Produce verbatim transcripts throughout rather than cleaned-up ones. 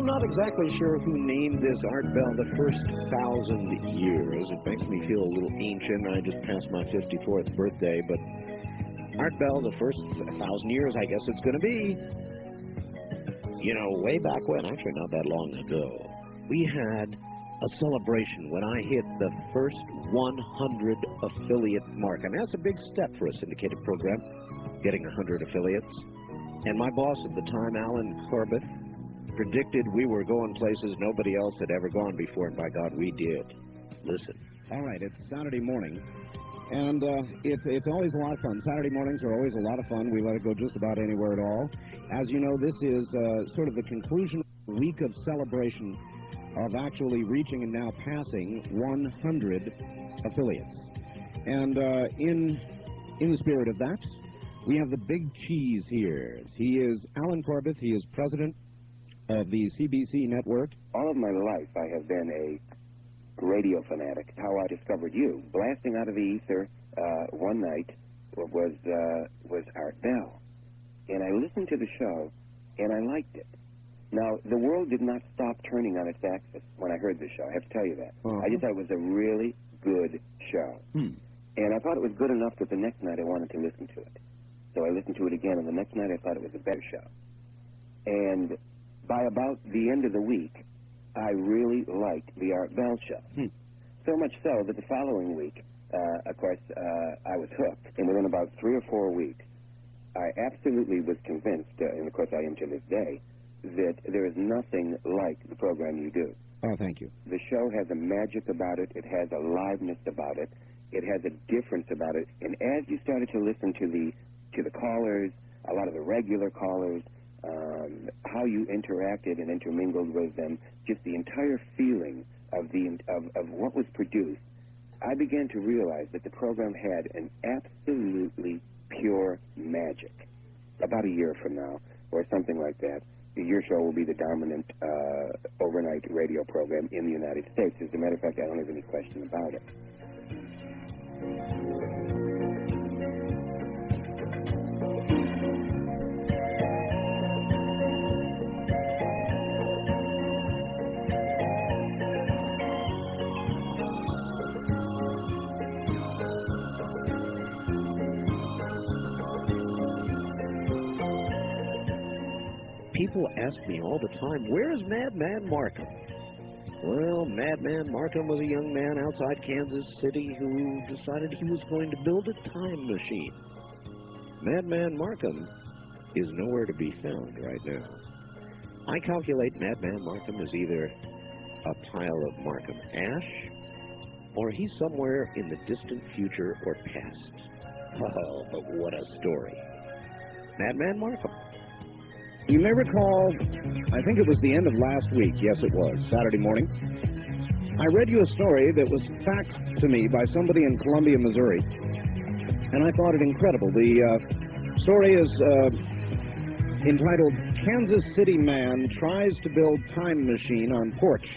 I'm not exactly sure who named this Art Bell the first thousand years. It makes me feel a little ancient. I just passed my fifty-fourth birthday, but Art Bell, the first thousand years, I guess it's going to be. You know, way back when, actually not that long ago, we had a celebration when I hit the first one hundred affiliate mark. And that's a big step for a syndicated program, getting one hundred affiliates. And my boss at the time, Alan Corbett, predicted we were going places nobody else had ever gone before, and by God, we did. Listen. All right, it's Saturday morning, and uh, it's, it's always a lot of fun. Saturday mornings are always a lot of fun. We let it go just about anywhere at all. As you know, this is uh, sort of the conclusion of a week of celebration of actually reaching and now passing one hundred affiliates. And uh, in, in the spirit of that, we have the big cheese here. He is Alan Corbett. He is president of the C B C network. All of my life, I have been a radio fanatic. How I discovered you, blasting out of the ether uh, one night, was uh, was Art Bell, and I listened to the show, and I liked it. Now, the world did not stop turning on its axis when I heard the show. I have to tell you that. Uh-huh. I just thought it was a really good show, Hmm. and I thought it was good enough that the next night I wanted to listen to it. So I listened to it again, and the next night I thought it was a better show. And by about the end of the week, I really liked the Art Bell show. Hmm. So much so that the following week, uh, of course, uh, I was hooked. And within about three or four weeks, I absolutely was convinced, uh, and of course I am to this day, that there is nothing like the program you do. Oh, thank you. The show has a magic about it. It has a liveness about it. It has a difference about it. And as you started to listen to the to the callers, a lot of the regular callers, um, how you interacted and intermingled with them, just the entire feeling of the of, of what was produced, I began to realize that the program had an absolutely pure magic. About a year from now, or something like that, your show will be the dominant uh, overnight radio program in the United States. As a matter of fact, I don't have any question about it. People ask me all the time, where is Madman Markham? Well, Madman Markham was a young man outside Kansas City who decided he was going to build a time machine. Madman Markham is nowhere to be found right now. I calculate Madman Markham is either a pile of Markham ash, or he's somewhere in the distant future or past. Oh, but what a story. Madman Markham. You may recall, I think it was the end of last week, yes it was, Saturday morning, I read you a story that was faxed to me by somebody in Columbia, Missouri, and I thought it incredible. The uh, story is uh, entitled, Kansas City Man Tries to Build Time Machine on Porch.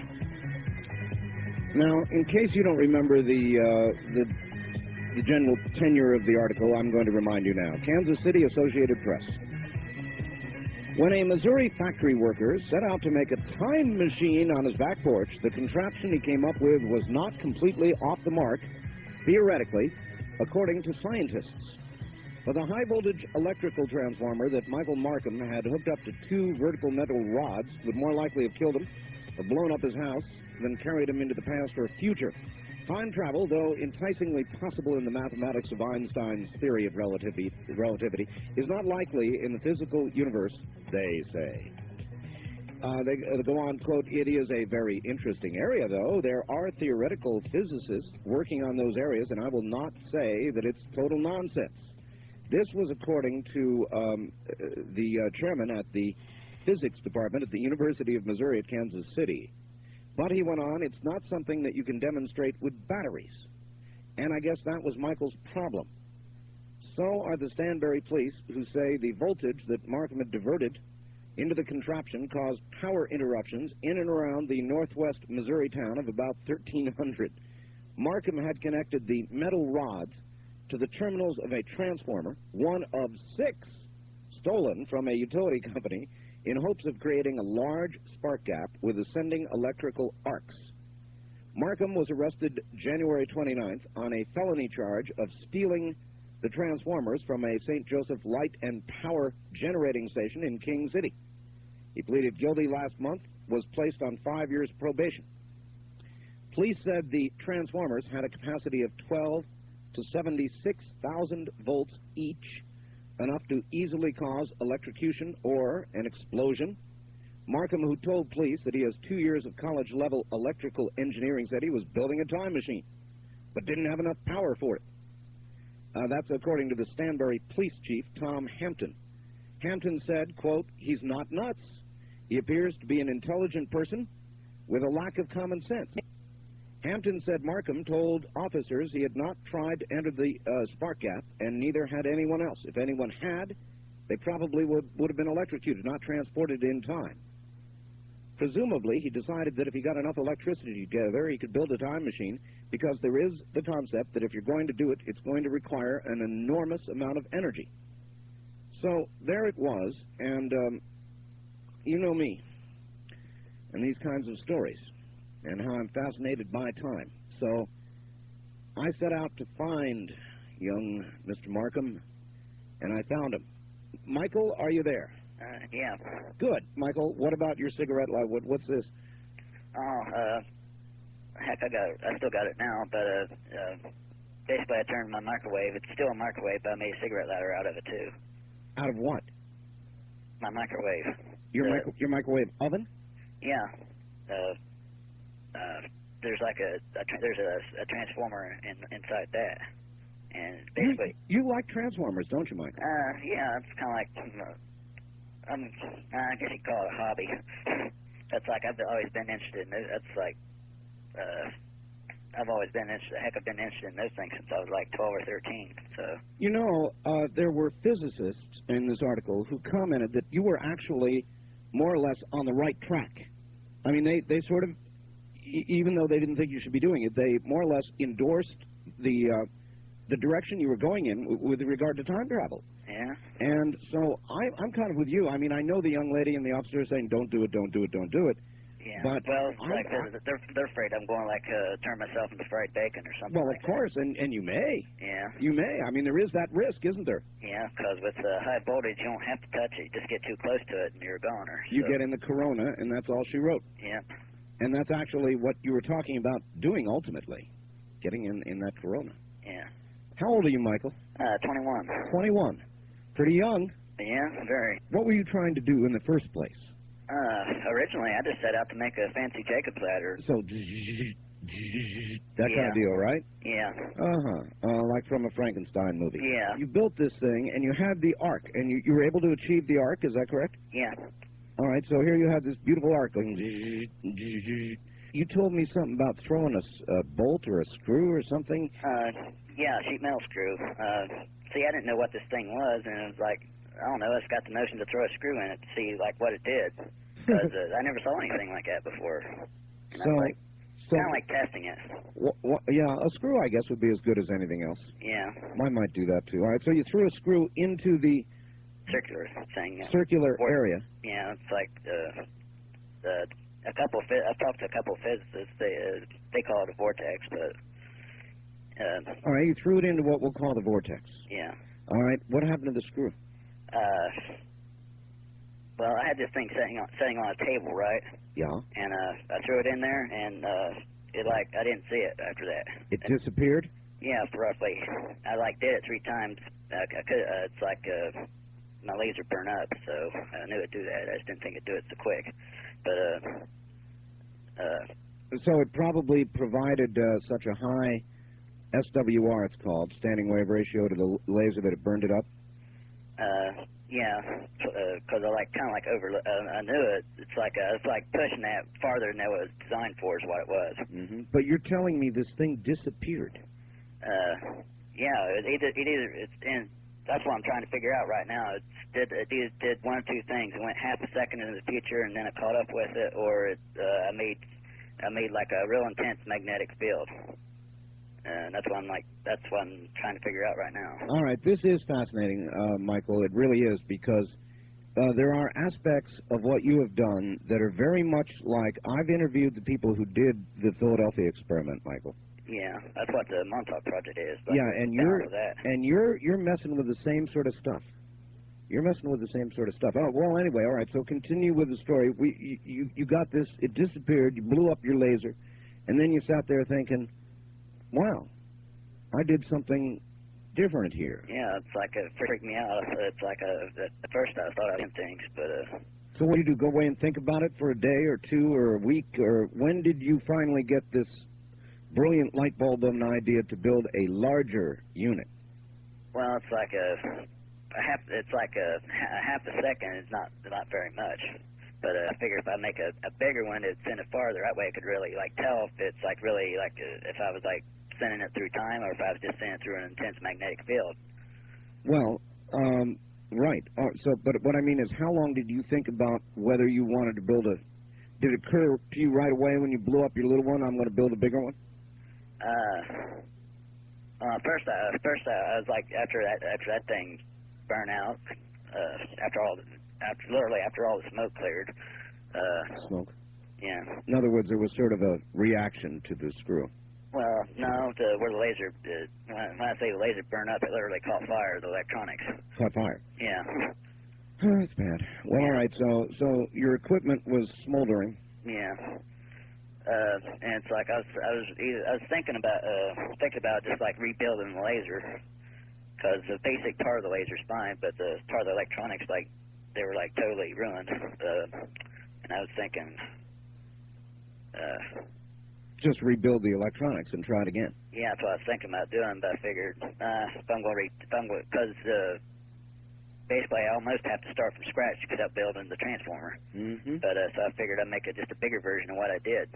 Now, in case you don't remember the, uh, the, the general tenure of the article, I'm going to remind you now. Kansas City Associated Press. When a Missouri factory worker set out to make a time machine on his back porch, the contraption he came up with was not completely off the mark, theoretically, according to scientists. But the high-voltage electrical transformer that Michael Markham had hooked up to two vertical metal rods would more likely have killed him or blown up his house than carried him into the past or future. Time travel, though enticingly possible in the mathematics of Einstein's theory of relativity, relativity is not likely in the physical universe, they say. Uh, they uh, go on, quote, it is a very interesting area, though. There are theoretical physicists working on those areas, and I will not say that it's total nonsense. This was according to um, the uh, chairman at the physics department at the University of Missouri at Kansas City. But he went on, it's not something that you can demonstrate with batteries. And I guess that was Michael's problem. So are the Stanberry police, who say the voltage that Markham had diverted into the contraption caused power interruptions in and around the northwest Missouri town of about thirteen hundred. Markham had connected the metal rods to the terminals of a transformer, one of six stolen from a utility company in hopes of creating a large spark gap with ascending electrical arcs. Markham was arrested January twenty-ninth on a felony charge of stealing the transformers from a Saint Joseph Light and Power generating station in King City. He pleaded guilty last month, was placed on five years probation. Police said the transformers had a capacity of twelve to seventy-six thousand volts each, enough to easily cause electrocution or an explosion. Markham, who told police that he has two years of college-level electrical engineering, said he was building a time machine, but didn't have enough power for it. Uh, that's according to the Stanbury police chief, Tom Hampton. Hampton said, quote, "He's not nuts. He appears to be an intelligent person with a lack of common sense." Hampton said Markham told officers he had not tried to enter the uh, spark gap, and neither had anyone else. If anyone had, they probably would, would have been electrocuted, not transported in time. Presumably, he decided that if he got enough electricity together, he could build a time machine, because there is the concept that if you're going to do it, it's going to require an enormous amount of energy. So there it was, and um, you know me, and these kinds of stories, and how I'm fascinated by time. So I set out to find young Mister Markham, and I found him. Michael, are you there? Uh, yeah. Good. Michael, what about your cigarette light? What, what's this? Oh, uh, heck, I got it. I still got it now, but, uh, uh, basically I turned my microwave. It's still a microwave, but I made a cigarette lighter out of it, too. Out of what? My microwave. Your, The- micro your microwave oven? Yeah. Uh, uh, there's like a, a tra there's a, a transformer in, inside that. And basically... You, you like transformers, don't you, Michael? Uh, yeah, it's kind of like... Uh, Um, I guess you could call it a hobby. That's like I've always been interested in. That's like, uh, I've always been interested. Heck, I've been interested in those things since I was like twelve or thirteen. So. You know, uh, there were physicists in this article who commented that you were actually more or less on the right track. I mean, they they sort of, e even though they didn't think you should be doing it, they more or less endorsed the uh, the direction you were going in w with regard to time travel. Yeah. And so I, I'm kind of with you. I mean, I know the young lady in the upstairs saying, "Don't do it, don't do it, don't do it." Yeah. But well, it's I'm, like they're, they're they're afraid I'm going to like uh, turn myself into fried bacon or something. Well, like of course, that. and and you may. Yeah. You may. I mean, there is that risk, isn't there? Yeah, because with uh, high voltage, you don't have to touch it. You just get too close to it, and you're a goner. You so. get in the corona, and that's all she wrote. Yeah. And that's actually what you were talking about doing ultimately, getting in in that corona. Yeah. How old are you, Michael? Uh, twenty-one. twenty-one. Pretty young. Yeah, very. What were you trying to do in the first place? Uh, originally, I just set out to make a fancy Jacob's ladder. So, that kind Yeah. of deal, right? Yeah. Uh-huh. Uh, like from a Frankenstein movie. Yeah. You built this thing, and you had the arc, and you, you were able to achieve the arc, is that correct? Yeah. All right, so here you have this beautiful arc going. You told me something about throwing a, s- a bolt or a screw or something. Uh, yeah, sheet metal screw. Uh, see, I didn't know what this thing was, and it was like, I don't know, I just got the notion to throw a screw in it to see, like, what it did. Because uh, I never saw anything like that before. And So, I was like, so kind of like testing it. wh wh yeah, a screw, I guess, would be as good as anything else. Yeah. Mine might do that, too. All right, so you threw a screw into the Circular thing. Yeah. circular Or- area. Yeah, it's like, uh, the, a couple of, phys- I've talked to a couple of physicists, they, uh, they call it a vortex, but, uh, All right, you threw it into what we'll call the vortex. yeah. All right, what happened to the screw? Uh, well, I had this thing sitting on, sitting on a table, right? Yeah. And uh, I threw it in there, and uh, it like I didn't see it after that. It disappeared? Yeah, roughly. I like did it three times. Uh, I could. Uh, it's like uh, my laser burned up, so I knew it'd do that. I just didn't think it'd do it so quick. But uh, uh, So it probably provided uh, such a high S W R, it's called, standing wave ratio to the l- laser that it burned it up? uh, yeah, because I like kind of like over. Uh, I knew it. It's like uh, it's like pushing that farther than it was designed for is what it was. Mm-hmm. But you're telling me this thing disappeared? Uh, yeah, it either it either it's in. That's what I'm trying to figure out right now. It did it either did one or two things. It went half a second into the future, and then it caught up with it, or it uh, I made I made like a real intense magnetic field. And that's what I'm like. That's what I'm trying to figure out right now. All right, this is fascinating, uh, Michael. It really is, because uh, there are aspects of what you have done that are very much like, I've interviewed the people who did the Philadelphia experiment, Michael. Yeah, that's what the Montauk Project is. Like, Yeah, and you're with that. and you're you're messing with the same sort of stuff. You're messing with the same sort of stuff. Oh, well, anyway, all right, so continue with the story. We, you, you, you got this, it disappeared, you blew up your laser, and then you sat there thinking, wow, I did something different here. Yeah, it's like, it freaked me out. It's like, a, at first I thought I did things, but... Uh, so what do you do, go away and think about it for a day or two or a week, or when did you finally get this brilliant light bulb of an idea to build a larger unit? Well, it's like a... A half, it's like a, a half a second is not not very much, but uh, I figure if I make a, a bigger one, it'd send it farther. That way I could really like tell if it's like really like uh, if I was like sending it through time or if I was just sending it through an intense magnetic field. Well, um, right. Uh, so, but what I mean is, how long did you think about whether you wanted to build a? Did it occur to you right away when you blew up your little one? I'm going to build a bigger one. Uh, uh first, I, first I, I was like after that after that thing. Burn out uh, after all, the, after literally after all the smoke cleared. Uh, smoke. Yeah. In other words, there was sort of a reaction to the screw. Well, no, the, where the laser, uh, when, when I say the laser burned up, it literally caught fire. The electronics. Caught fire. Yeah. Oh, that's bad. Well, yeah. all right. So, so your equipment was smoldering. Yeah. Uh, and it's like I was, I was, either, I was thinking about, uh, thinking about just like rebuilding the laser. Because the basic part of the laser's fine, but the part of the electronics, like, they were, like, totally ruined. Uh, and I was thinking... Uh, Just rebuild the electronics and try it again. Yeah, that's what I was thinking about doing, but I figured, uh, if I'm going to... Re if I'm going because, uh, basically, I almost have to start from scratch to get up building the transformer. Mm-hmm. But, uh, so I figured I'd make it just a bigger version of what I did.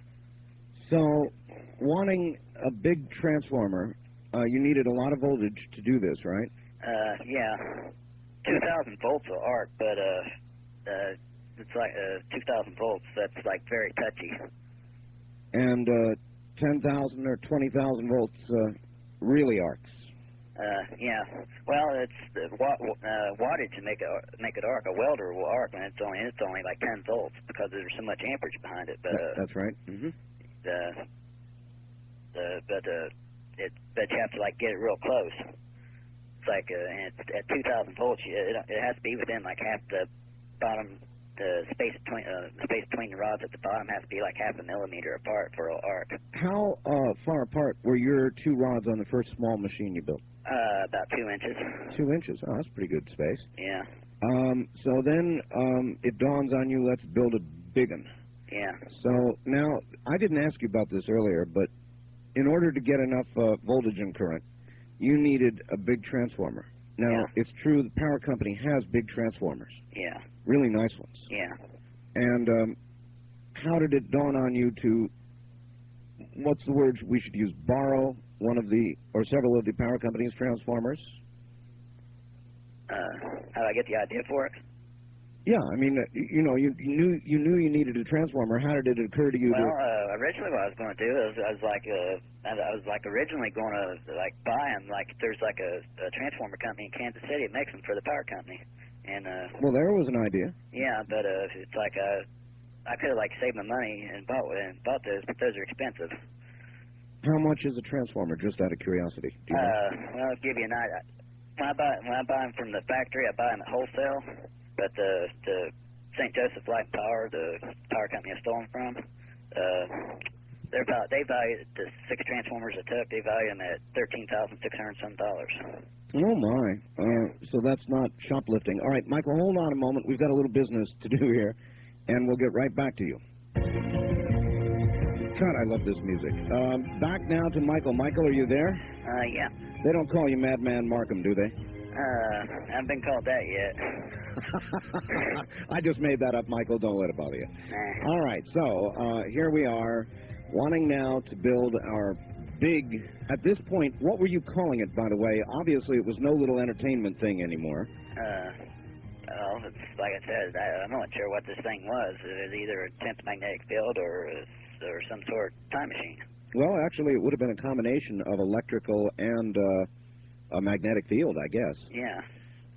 So, wanting a big transformer... Uh, you needed a lot of voltage to do this, right? Uh, yeah. two thousand volts will arc, but, uh, uh, it's like, uh, two thousand volts, that's, like, very touchy. And, uh, ten thousand or twenty thousand volts, uh, really arcs. Uh, yeah. Well, it's, the watt, uh, wattage to make it, make it arc. A welder will arc, and it's only, it's only, like, ten volts, because there's so much amperage behind it, but, uh... That's right. Mm-hmm. Uh, uh, but, uh... It, but you have to like get it real close. It's like uh, and it's, at two thousand volts, it, it has to be within like half the bottom, the space between uh, the space between the rods at the bottom has to be like half a millimeter apart for an arc. How uh, far apart were your two rods on the first small machine you built? Uh, about two inches. Two inches. Oh, that's pretty good space. Yeah. Um. So then, um, it dawns on you, let's build a big one. Yeah. So now, I didn't ask you about this earlier, but in order to get enough uh, voltage and current, you needed a big transformer. Now, yeah. it's true the power company has big transformers. Yeah. Really nice ones. Yeah. And um, how did it dawn on you to, what's the word we should use, borrow one of the, or several of the power company's transformers? Uh, how did I get the idea for it? Yeah, I mean, uh, you know, you, you knew you knew you needed a transformer. How did it occur to you? Well, to... uh, originally what I was going to do is I was like, uh, I was like originally going to like buy them. Like there's like a, a transformer company in Kansas City that makes them for the power company, and uh, well, there was an idea. Yeah, but uh, it's like uh, I could have like saved my money and bought and bought those, but those are expensive. How much is a transformer? Just out of curiosity. Do you know? Uh, well, I'll give you an idea. When I buy when I buy them from the factory, I buy them at wholesale. But the, the Saint Joseph Light and Power, the power company I stole them from, uh, they're about, they value the six transformers I took. They value them at thirteen thousand six hundred some dollars. Oh my! Uh, so that's not shoplifting. All right, Michael, hold on a moment. We've got a little business to do here, and we'll get right back to you. God, I love this music. Um, back now to Michael. Michael, are you there? Uh, yeah. They don't call you Madman Markham, do they? Uh, I haven't been called that yet. I just made that up, Michael. Don't let it bother you. Nah. All right, so uh, here we are, wanting now to build our big... At this point, what were you calling it, by the way? Obviously, it was no little entertainment thing anymore. Uh, well, it's, like I said, I, I'm not sure what this thing was. It was either a intense magnetic field or, or some sort of time machine. Well, actually, it would have been a combination of electrical and uh, a magnetic field, I guess. Yeah.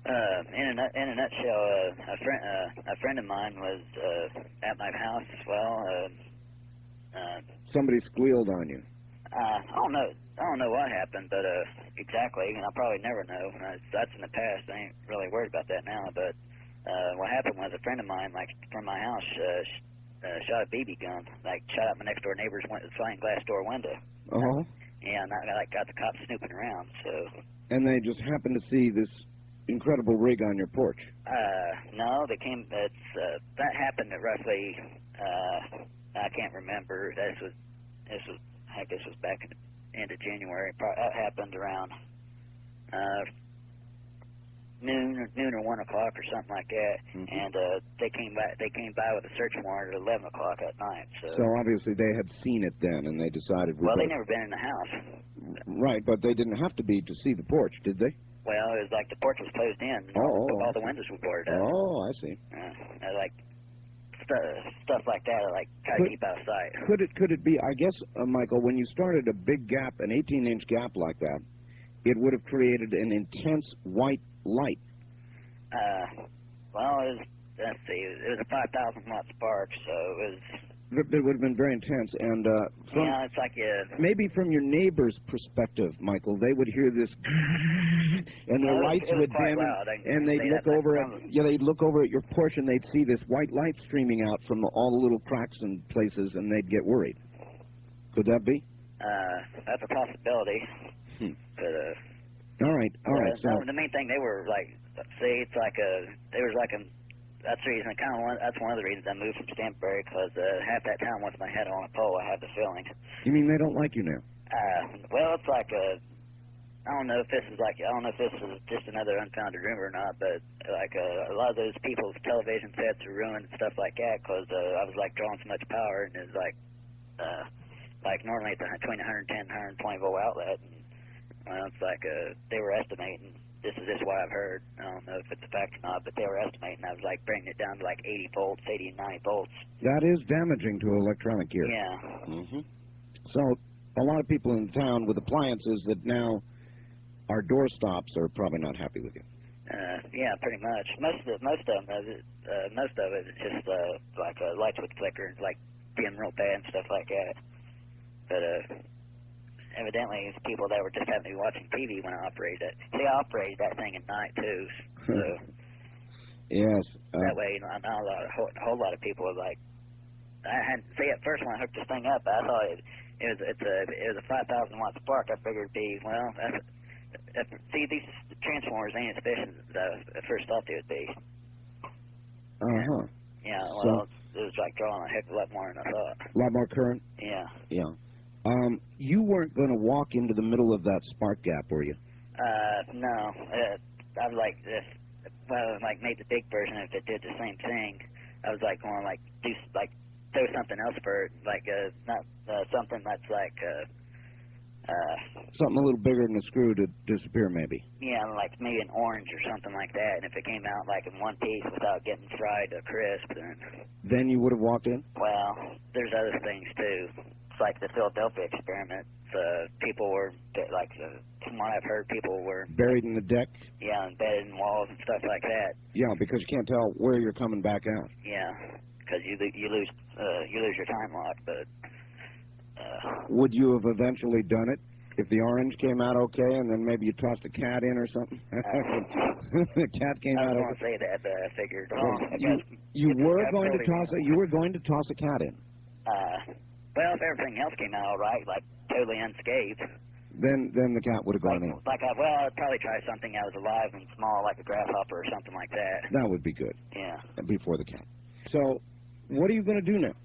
Uh, in a nut- in a nutshell, uh, a friend uh, a friend of mine was uh, at my house as well. Uh, uh, Somebody squealed on you. uh, I don't know. I don't know what happened, but uh, exactly, and I'll probably never know. Uh, that's in the past. I ain't really worried about that now. But uh, what happened was a friend of mine, like from my house, uh, sh- uh, shot a B B gun, like shot out my next door neighbor's win- sliding glass door window. Oh. Yeah, and I like got the cops snooping around. So. And they just happened to see this incredible rig on your porch. Uh, no, they came. It's uh, that happened at roughly. Uh, I can't remember. This was. This was. Heck, this was back in the end of January. Pro- That happened around uh, noon, or noon or one o'clock or something like that. Mhm. And uh, they came by. They came by with a search warrant at eleven o'clock at night. So. So obviously they had seen it then, and they decided. We Well, they better- never been in the house. Right, but they didn't have to be to see the porch, did they? Well, it was like the porch was closed in. And Oh, all, oh, all I the see. windows were boarded up. Oh, I see. Uh, I like stu- stuff like that. I like try to Could- keep out of sight. Could it could it be? I guess, uh, Michael, when you started a big gap, an eighteen-inch gap like that, it would have created an intense white light. Uh, well, it was, let's see, it was a five thousand watt spark, so it was, It it would have been very intense, and uh, from, yeah, it's like a, maybe from your neighbor's perspective, Michael, they would hear this, and their well, it was- lights it was would quite dim, loud, I and, can and they'd say look that, over like, at, from- yeah, they'd look over at your porch, and they'd see this white light streaming out from the, all the little cracks and places, and they'd get worried. Could that be? uh, that's a possibility. Hmm. But, uh, All right, all right. uh, So no, the main thing, they were like, see, it's like a, there was like a, that's the reason, kind of one, that's one of the reasons I moved from Stanbury, because uh, half that town wants my head on a pole, I have the feeling. you mean they don't like you now? Uh, well, it's like a, I don't know if this is like, I don't know if this is just another unfounded rumor or not, but like uh, a lot of those people's television sets are ruined and stuff like that because uh, I was like drawing so much power, and it's like, uh, like normally it's a, between one hundred ten and one hundred twenty volt outlet, and well, it's like uh, they were estimating, this is just what I've heard, I don't know if it's a fact or not, but they were estimating I was like bringing it down to like eighty volts, eighty and ninety volts. That is damaging to electronic gear. Yeah. Mm-hmm. So a lot of people in town with appliances that now are door stops are probably not happy with you. Uh, yeah, pretty much. Most of the, most of them, uh, uh, most of it is just uh, like uh, lights would flicker and like dim real bad and stuff like that. But uh, evidently, it's people that were just having to be watching T V when I operated it. See, I operated that thing at night too, so Yes. Uh, that way, you know, not a lot, a whole, a whole lot of people were like, I had see at first when I hooked this thing up, I thought it, it was it's a it was a five thousand watt spark. I figured it'd be well. That's, if, see, these transformers ain't as efficient as I at first thought they would be. uh-huh. Yeah, So- well, it was like drawing a heck of a lot more than I thought. A lot more current? Yeah. Yeah. Um, you weren't going to walk into the middle of that spark gap, were you? Uh, no. Uh, I was like this. Well, like made the big version if it did the same thing. I was like going like do s- like throw something else for it, like uh not uh, something that's like uh uh Something a little bigger than a screw to disappear, maybe. yeah, like maybe an orange or something like that. And if it came out like in one piece without getting fried to crisp, then Then you would have walked in? well, there's other things too. It's like the Philadelphia experiment. Uh, people were like, uh, from what I've heard, people were Buried in the deck? yeah embedded in walls and stuff like that. Yeah, because you can't tell where you're coming back out. Yeah, because you lo- you lose uh, you lose your time lock. But uh, Would you have eventually done it if the orange came out okay, and then maybe you tossed a cat in or something? The cat came I out was okay. going to say that, but I figured Well, oh, I you, guess you it's- were that's going to totally toss a, wrong. you were going to toss a cat in. Uh, well, if everything else came out all right, like totally unscathed, Then then the cat would have like gone in. like I well, I'd probably try something that was alive and small, like a grasshopper or something like that. That would be good Yeah. before the cat. So, what are you going to do now?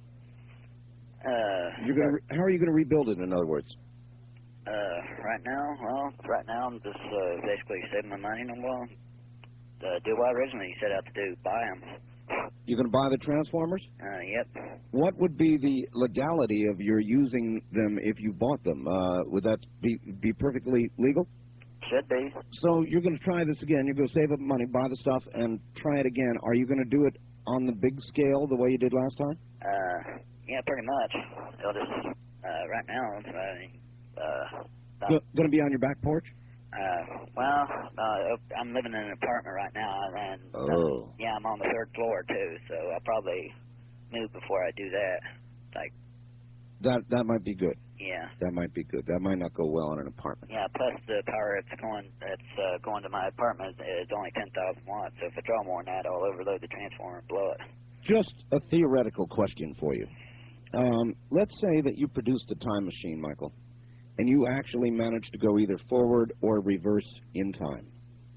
Uh, You're going to re- how are you going to rebuild it? In other words, uh, right now, well, right now I'm just uh, basically saving my money and well, uh, do what I originally set out to do, buy them. you're going to buy the transformers. Uh, yep. What would be the legality of your using them if you bought them? Uh, would that be be perfectly legal? Should be. So you're going to try this again. You're going to save up money, buy the stuff, and try it again. Are you going to do it on the big scale the way you did last time? Uh, yeah, pretty much. It'll just, uh, right now, uh, uh, Go, going to be on your back porch? Uh, well, uh, I'm living in an apartment right now, and Oh. uh, yeah, I'm on the third floor too, so I'll probably move before I do that. Like, That that might be good. yeah, That might be good. That might not go well in an apartment. yeah. Plus the power that's going that's uh, going to my apartment is only ten thousand watts. So if I draw more than that, I'll overload the transformer and blow it. Just a theoretical question for you. Um, let's say that you produced a time machine, Michael, and you actually managed to go either forward or reverse in time.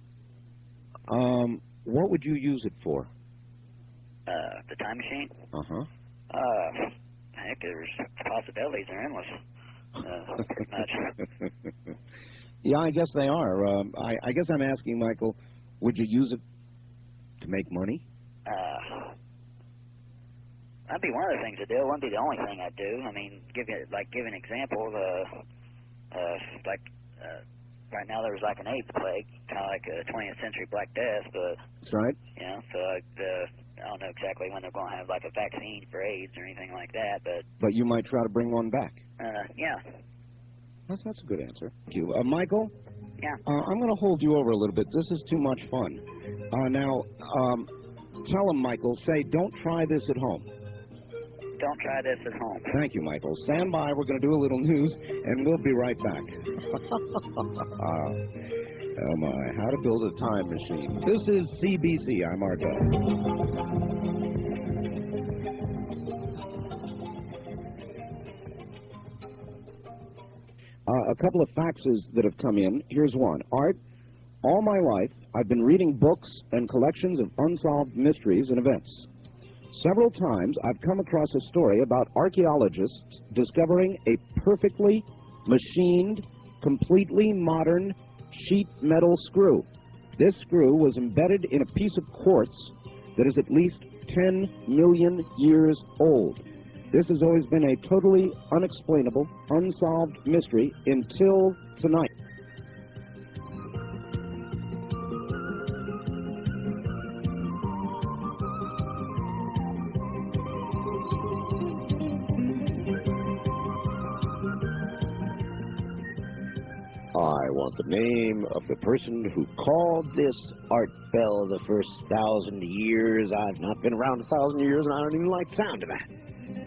Um, what would you use it for? Uh, the time machine? Uh-huh. Uh, heck, there's possibilities are endless. Uh, pretty much. Yeah, I guess they are. Um, I, I guess I'm asking, Michael, would you use it to make money? Uh, that'd be one of the things I do. It wouldn't be the only thing I do. I mean, give you like give an example. Uh, uh, like uh, right now there was like an AIDS plague, kind of like a twentieth century Black Death, but That's right. you know, so like the I don't know exactly when they're going to have like a vaccine for AIDS or anything like that, but But you might try to bring one back. uh, yeah, That's, that's a good answer. Thank you. Uh, Michael? yeah. Uh, I'm going to hold you over a little bit. This is too much fun. Uh, now, um, tell him, Michael, say, don't try this at home. Don't try this at home. Thank you, Michael. Stand by. We're going to do a little news, and we'll be right back. Oh, my. How to build a time machine. This is C B C. I'm Art Bell. Uh, a couple of faxes that have come in. Here's one. Art, all my life, I've been reading books and collections of unsolved mysteries and events. Several times, I've come across a story about archaeologists discovering a perfectly machined, completely modern sheet metal screw. This screw was embedded in a piece of quartz that is at least ten million years old. This has always been a totally unexplainable, unsolved mystery until tonight. I want the name of the person who called this Art Bell the first thousand years. I've not been around a thousand years, and I don't even like the sound of that.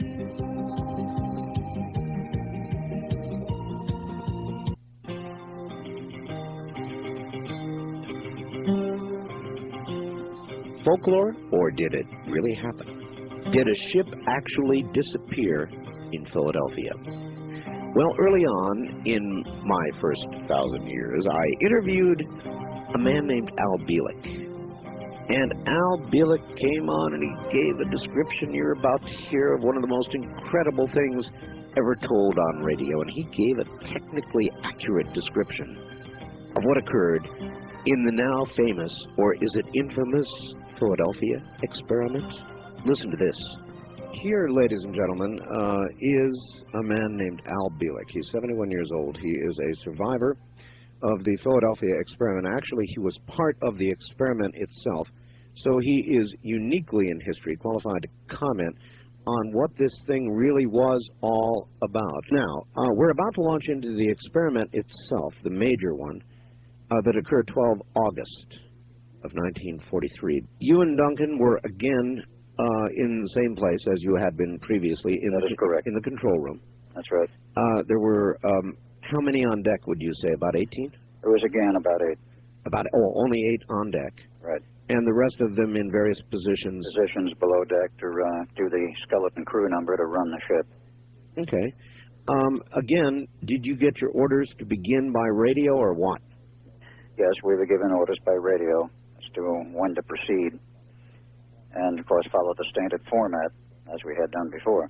Folklore, or did it really happen? Did a ship actually disappear in Philadelphia? Well, early on in my first thousand years, I interviewed a man named Al Bielek. And Al Bielek came on and he gave a description you're about to hear of one of the most incredible things ever told on radio. And he gave a technically accurate description of what occurred in the now famous, or is it infamous, Philadelphia experiment. Listen to this. Here, ladies and gentlemen, uh, is a man named Al Bielek. He's seventy-one years old. He is a survivor of the Philadelphia experiment. Actually, he was part of the experiment itself, so he is uniquely in history qualified to comment on what this thing really was all about. Now, uh, we're about to launch into the experiment itself, the major one, uh, that occurred twelve August of nineteen forty-three. You and Duncan were again uh, in the same place as you had been previously in, That the, is correct. in the control room. That's right. Uh, there were, um, how many on deck would you say, about eighteen? It was again about eight. About, oh, only eight on deck. Right. And the rest of them in various positions. Positions below deck to uh, do the skeleton crew number to run the ship. Okay. Um, again, did you get your orders to begin by radio or what? Yes, we were given orders by radio as to when to proceed, and of course follow the standard format as we had done before.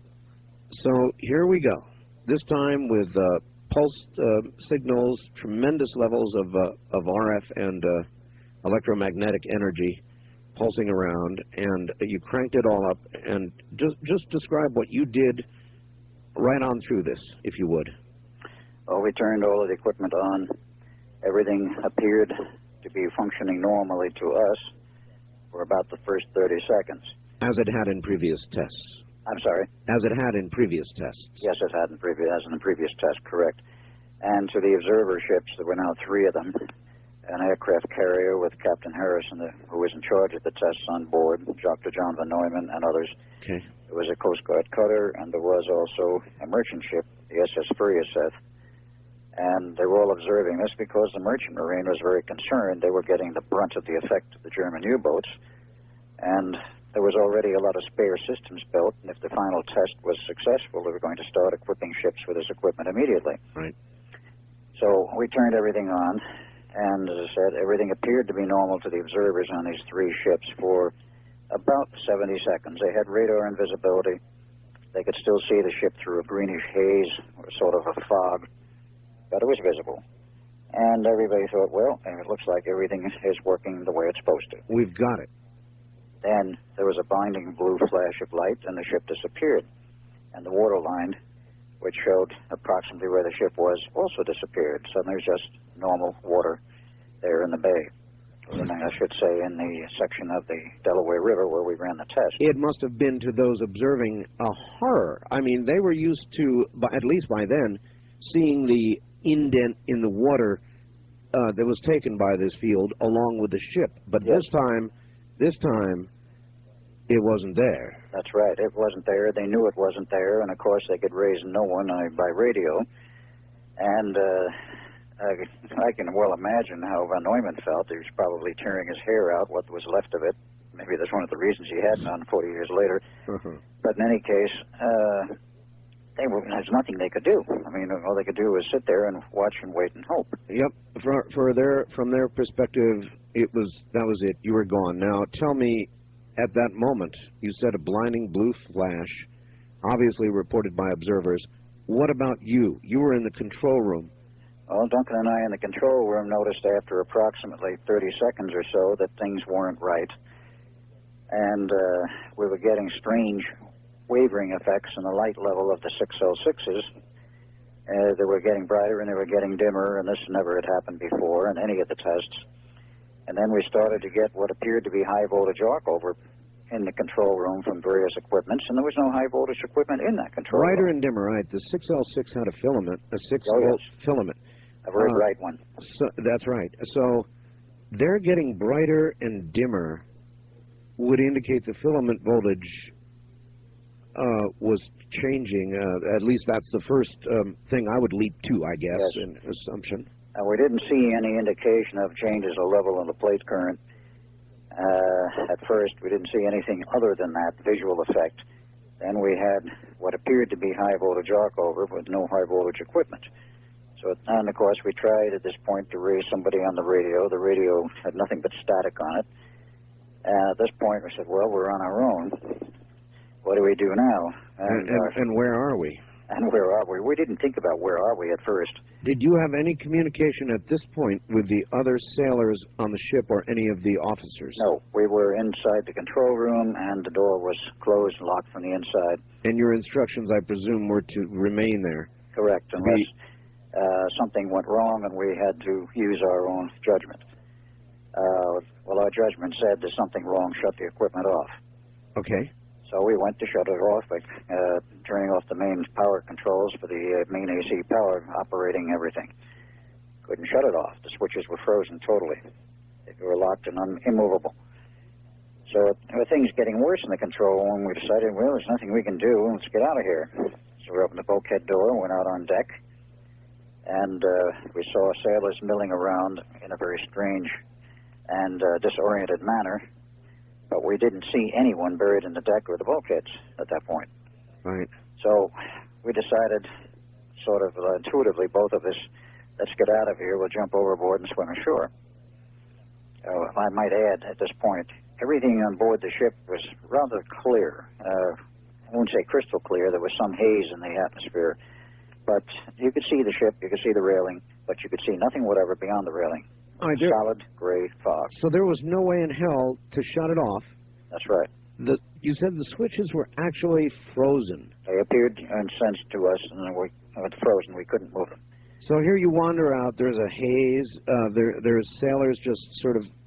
So here we go. This time with uh, pulsed uh, signals, tremendous levels of, uh, of R F and uh, electromagnetic energy pulsing around, and you cranked it all up. And just, just describe what you did right on through this, if you would. Well, we turned all of the equipment on. Everything appeared to be functioning normally to us for about the first thirty seconds. As it had in previous tests. I'm sorry? As it had in previous tests. Yes, it had in previous, as in the previous test, correct. and to the observer ships. There were now three of them. An aircraft carrier with Captain Harrison, the, who was in charge of the tests on board, Doctor John Van Neumann, and others. Okay. There was a Coast Guard cutter, and there was also a merchant ship, the S S Furiaseth. And they were all observing this because the merchant marine was very concerned. They were getting the brunt of the effect of the German U-boats. And there was already a lot of spare systems built, and if the final test was successful, they were going to start equipping ships with this equipment immediately. Right. So we turned everything on. And as I said, everything appeared to be normal to the observers on these three ships for about seventy seconds. They had radar and visibility. They could still see the ship through a greenish haze, or sort of a fog, but it was visible. And everybody thought, well, it looks like everything is working the way it's supposed to. We've got it. Then there was a blinding blue flash of light, and the ship disappeared. And the water line, which showed approximately where the ship was, also disappeared. So there's just normal water there in the bay. And I should say in the section of the Delaware River where we ran the test. It must have been to those observing a horror. I mean, they were used to, at least by then, seeing the indent in the water uh, that was taken by this field along with the ship. But Yes. this time, this time, it wasn't there. That's right. It wasn't there. They knew it wasn't there, and of course they could raise no one uh, by radio. And uh, I, I can well imagine how Van Neumann felt. He was probably tearing his hair out, what was left of it. Maybe that's one of the reasons he had none forty years later. Uh-huh. But in any case, uh, they were, there's nothing they could do. I mean, all they could do was sit there and watch and wait and hope. Yep. For, for their, from their perspective, it was that was it. You were gone. Now, tell me, at that moment, you said a blinding blue flash, obviously reported by observers. What about you? You were in the control room. Well, Duncan and I in the control room noticed after approximately thirty seconds or so that things weren't right. And uh, we were getting strange wavering effects in the light level of the six oh sixes. Uh, they were getting brighter and they were getting dimmer, and this never had happened before in any of the tests. And then we started to get what appeared to be high voltage arc over in the control room from various equipments, and there was no high voltage equipment in that control Brighter room. and dimmer, right? The six L six had a filament, a six Oh, volt yes. filament. A very Uh, bright one. So that's right. So they're getting brighter and dimmer would indicate the filament voltage uh, was changing. Uh, at least that's the first um, thing I would leap to, I guess, Yes. in assumption. Uh, we didn't see any indication of changes of level in the plate current. Uh, at first, we didn't see anything other than that visual effect. Then we had what appeared to be high voltage arc over with no high voltage equipment. So, and of course, we tried at this point to raise somebody on the radio. The radio had nothing but static on it. And at this point, we said, well, we're on our own. What do we do now? And, And, and, uh, and where are we? and where are we? We didn't think about where are we at first. Did you have any communication at this point with the other sailors on the ship or any of the officers? No, we were inside the control room, and the door was closed and locked from the inside. And your instructions, I presume, were to remain there. Correct, unless uh, something went wrong and we had to use our own judgment. Uh, well, our judgment said there's something wrong, shut the equipment off. Okay. So we went to shut it off by uh, turning off the main power controls for the uh, main A C power, operating everything. Couldn't shut it off. The switches were frozen totally. They were locked and un- immovable. So there were things getting worse in the control room. We decided, well, there's nothing we can do. Let's get out of here. So we opened the bulkhead door, went out on deck, and uh, we saw sailors milling around in a very strange and uh, disoriented manner. But we didn't see anyone buried in the deck or the bulkheads at that point. Right. So we decided, sort of uh, intuitively, both of us, let's get out of here. We'll jump overboard and swim ashore. Uh, I might add, at this point, everything on board the ship was rather clear. Uh, I won't say crystal clear. There was some haze in the atmosphere. But you could see the ship, you could see the railing, but you could see nothing whatever beyond the railing. I do. Solid gray fog. So there was no way in hell to shut it off. That's right. The, you said the switches were actually frozen. They appeared and sensed to us, and we were frozen. We couldn't move them. So here you wander out. There's a haze. Uh, there, there's sailors just sort of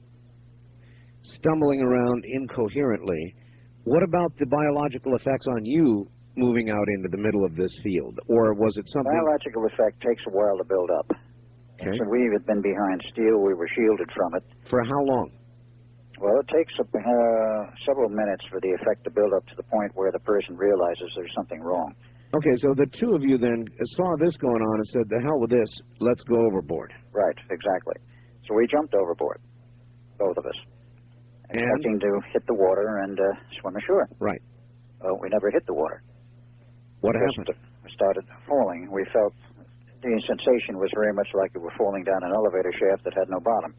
stumbling around incoherently. What about the biological effects on you moving out into the middle of this field, or was it something? Biological effect takes a while to build up. Okay. So we had been behind steel. We were shielded from it. For how long? Well, it takes uh, several minutes for the effect to build up to the point where the person realizes there's something wrong. Okay, so the two of you then saw this going on and said, the hell with this, let's go overboard. Right, exactly. So we jumped overboard, both of us, expecting And? to hit the water and uh, swim ashore. Right. Well, we never hit the water. What we happened? Just started falling. We felt the sensation was very much like we were falling down an elevator shaft that had no bottom.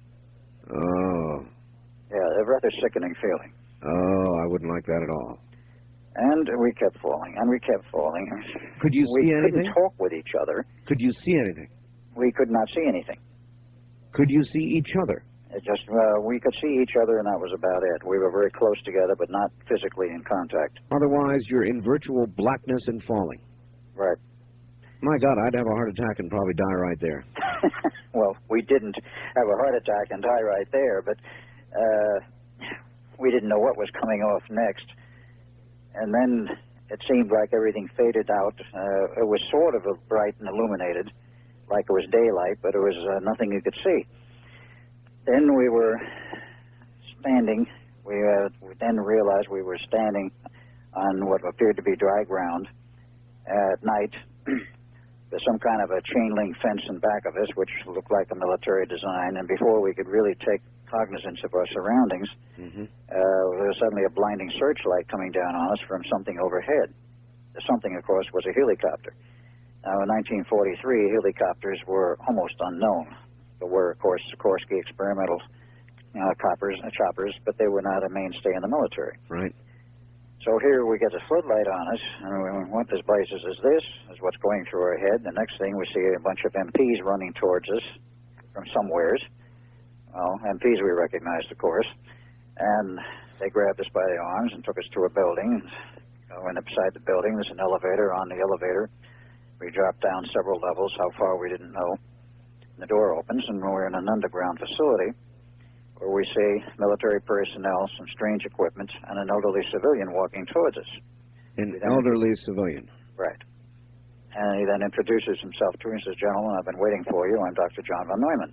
Oh. Yeah, a rather sickening feeling. Oh, I wouldn't like that at all. And we kept falling, and we kept falling. Could you we see anything? We couldn't talk with each other. Could you see anything? We could not see anything. Could you see each other? It just, uh, we could see each other, and that was about it. We were very close together, but not physically in contact. Otherwise, you're in virtual blackness and falling. Right. My God, I'd have a heart attack and probably die right there. Well, we didn't have a heart attack and die right there, but uh, we didn't know what was coming off next. And then it seemed like everything faded out. Uh, it was sort of bright and illuminated, like it was daylight, but it was uh, nothing you could see. Then we were standing. We, uh, we then realized we were standing on what appeared to be dry ground at night. There's some kind of a chain link fence in back of us, which looked like a military design. And before we could really take cognizance of our surroundings, mm-hmm. uh, there was suddenly a blinding searchlight coming down on us from something overhead. The something, of course, was a helicopter. Now, in nineteen forty-three, helicopters were almost unknown. There were, of course, Sikorsky experimental uh, choppers, uh, choppers, but they were not a mainstay in the military. Right. So here we get a floodlight on us, and we, what this places is this, is what's going through our head. The next thing, we see a bunch of M Ps running towards us from somewheres. Well, M Ps we recognized, of course. And they grabbed us by the arms and took us to a building. We went beside the building. There's an elevator. On the elevator, we dropped down several levels. How far, we didn't know. And the door opens, and we're in an underground facility where we see military personnel, some strange equipment, and an elderly civilian walking towards us. An elderly civilian. Right. And he then introduces himself to me and says, "Gentlemen, I've been waiting for you. I'm Doctor John von Neumann."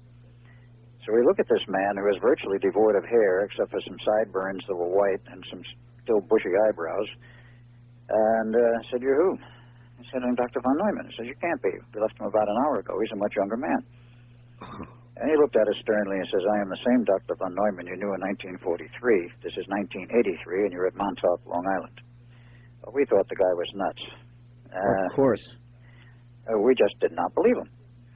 So we look at this man who is virtually devoid of hair, except for some sideburns that were white and some still bushy eyebrows, and uh, said, "You're who?" I said, "I'm Doctor von Neumann." He said, "You can't be. We left him about an hour ago. He's a much younger man." And he looked at us sternly and says, "I am the same Doctor von Neumann you knew in nineteen forty-three. This is nineteen eighty-three, and you're at Montauk, Long Island." Well, we thought the guy was nuts. Uh, of course. Uh, we just did not believe him.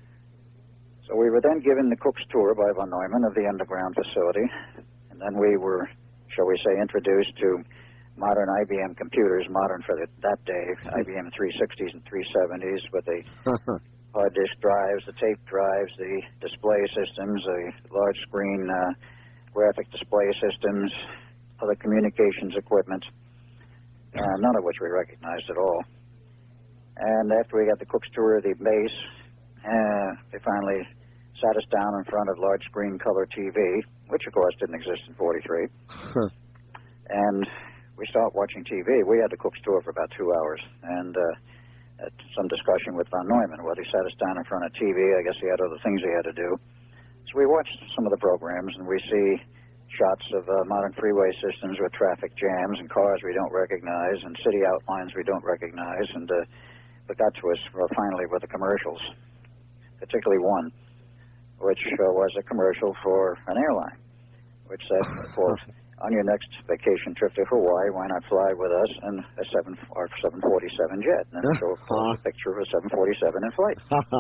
So we were then given the Cook's tour by von Neumann of the underground facility, and then we were, shall we say, introduced to modern I B M computers, modern for the, that day, I B M three sixties and three seventies, with the hard disk drives, the tape drives, the display systems, the large screen uh, graphic display systems, other communications equipment, uh, none of which we recognized at all. And after we got the Cook's tour of the base, uh, they finally sat us down in front of large screen color T V, which of course didn't exist in forty-three. Huh. And we started watching T V. We had the Cook's tour for about two hours, and uh, had some discussion with von Neumann. Well, he sat us down in front of T V. I guess he had other things he had to do. So we watched some of the programs, and we see shots of uh, modern freeway systems with traffic jams and cars we don't recognize and city outlines we don't recognize. And uh, it got to us well, finally with the commercials, particularly one, which uh, was a commercial for an airline, which said, quote, "On your next vacation trip to Hawaii, why not fly with us in a seven or seven forty-seven jet?" And then show a picture of a seven forty-seven in flight.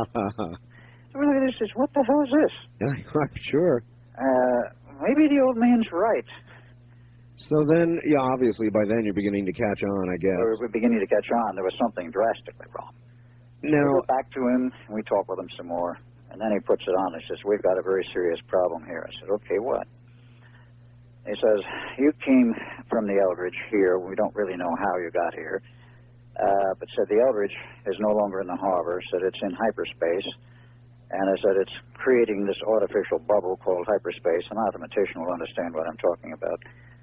So we look at this and says, "What the hell is this?" Yeah, I'm sure. Uh, maybe the old man's right. So then, yeah, obviously by then you're beginning to catch on, I guess. We're beginning to catch on. There was something drastically wrong. Now, we go back to him, and we talk with him some more, and then he puts it on. He says, "We've got a very serious problem here." I said, "Okay, what?" He says, "You came from the Eldridge here. We don't really know how you got here. Uh, but said the Eldridge is no longer in the harbor. Said it's in hyperspace. And I said it's creating this artificial bubble called hyperspace. A mathematician will understand what I'm talking about.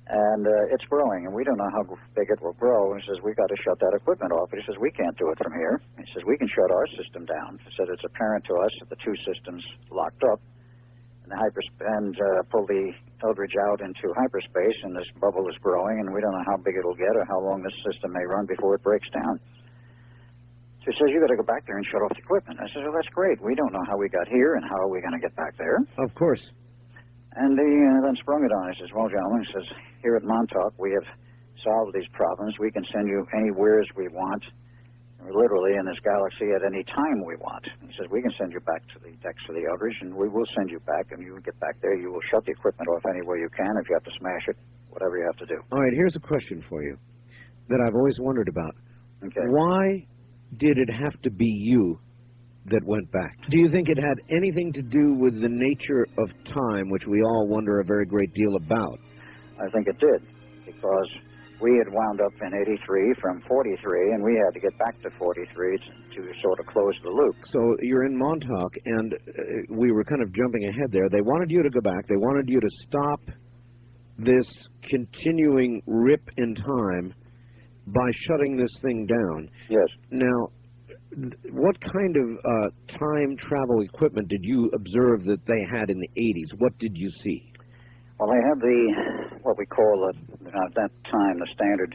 And uh, it's growing, and we don't know how big it will grow. And he says, we got to shut that equipment off. But he says, we can't do it from here. He says, we can shut our system down. He said, it's apparent to us that the two systems locked up, and the hypersp and uh, pull the Eldridge out into hyperspace, and this bubble is growing, and we don't know how big it'll get or how long this system may run before it breaks down. So he says, you got to go back there and shut off the equipment. I said, well, that's great. We don't know how we got here, and how are we going to get back there? Of course. And he uh, then sprung it on. He says, well, gentlemen, he says, here at Montauk, we have solved these problems. We can send you anywhere we want, literally in this galaxy at any time we want. He says, we can send you back to the decks of the Eldridge, and we will send you back, and you will get back there. You will shut the equipment off any way you can. If you have to smash it, whatever you have to do. All right, here's a question for you that I've always wondered about. Okay. Why did it have to be you that went back? Do you think it had anything to do with the nature of time, which we all wonder a very great deal about? I think it did, because we had wound up in eighty-three from forty-three, and we had to get back to forty-three to, to sort of close the loop. So you're in Montauk, and uh, we were kind of jumping ahead there. They wanted you to go back. They wanted you to stop this continuing rip in time by shutting this thing down. Yes. Now, what kind of uh, time travel equipment did you observe that they had in the eighties? What did you see? Well, they had the, what we call, the, at that time, the standard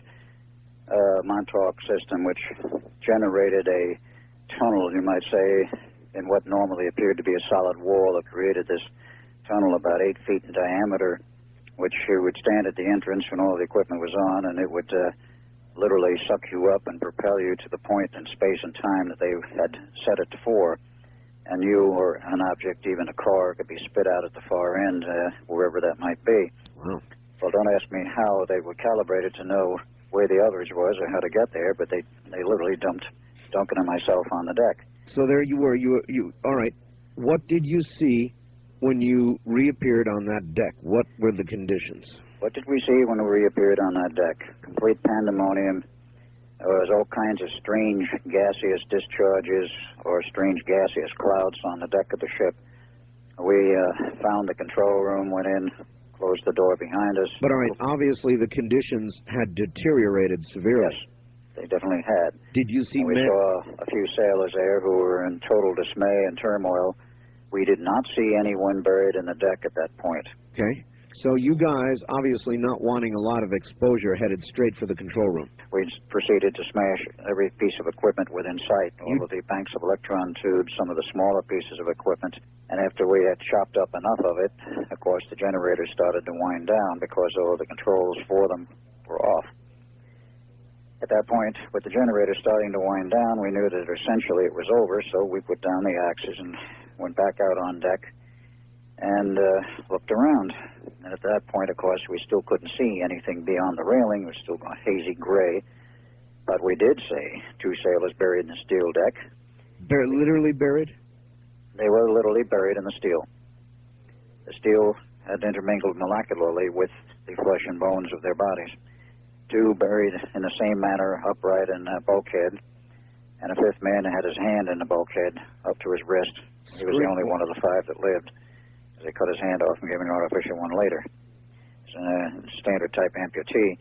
uh, Montauk system, which generated a tunnel, you might say, in what normally appeared to be a solid wall. It created this tunnel about eight feet in diameter, which you would stand at the entrance when all the equipment was on, and it would uh, literally suck you up and propel you to the point in space and time that they had set it for. And you or an object, even a car, could be spit out at the far end, uh, wherever that might be. Wow. Well, don't ask me how they were calibrated to know where the Eldridge was or how to get there, but they they literally dumped Duncan and myself on the deck. So there you were. You you all right? What did you see when you reappeared on that deck? What were the conditions? What did we see when we reappeared on that deck? Complete pandemonium. There was all kinds of strange gaseous discharges or strange gaseous clouds on the deck of the ship. We uh, found the control room, went in, closed the door behind us. But all right, obviously the conditions had deteriorated severely. Yes, they definitely had. Did you see and we men? saw a few sailors there who were in total dismay and turmoil. We did not see anyone buried in the deck at that point. Okay. So you guys, obviously not wanting a lot of exposure, headed straight for the control room. We proceeded to smash every piece of equipment within sight, all You... of the banks of electron tubes, some of the smaller pieces of equipment. And after we had chopped up enough of it, of course, the generators started to wind down because all of the controls for them were off. At that point, with the generators starting to wind down, we knew that essentially it was over, so we put down the axes and went back out on deck and uh, looked around. And at that point, of course, we still couldn't see anything beyond the railing. It was still hazy gray. But we did see two sailors buried in the steel deck. They're literally buried? They were literally buried in the steel. The steel had intermingled molecularly with the flesh and bones of their bodies. Two buried in the same manner, upright in a bulkhead. And a fifth man had his hand in the bulkhead up to his wrist. He was the only one of the five that lived. They cut his hand off and gave him an artificial one later. It's a standard type amputee.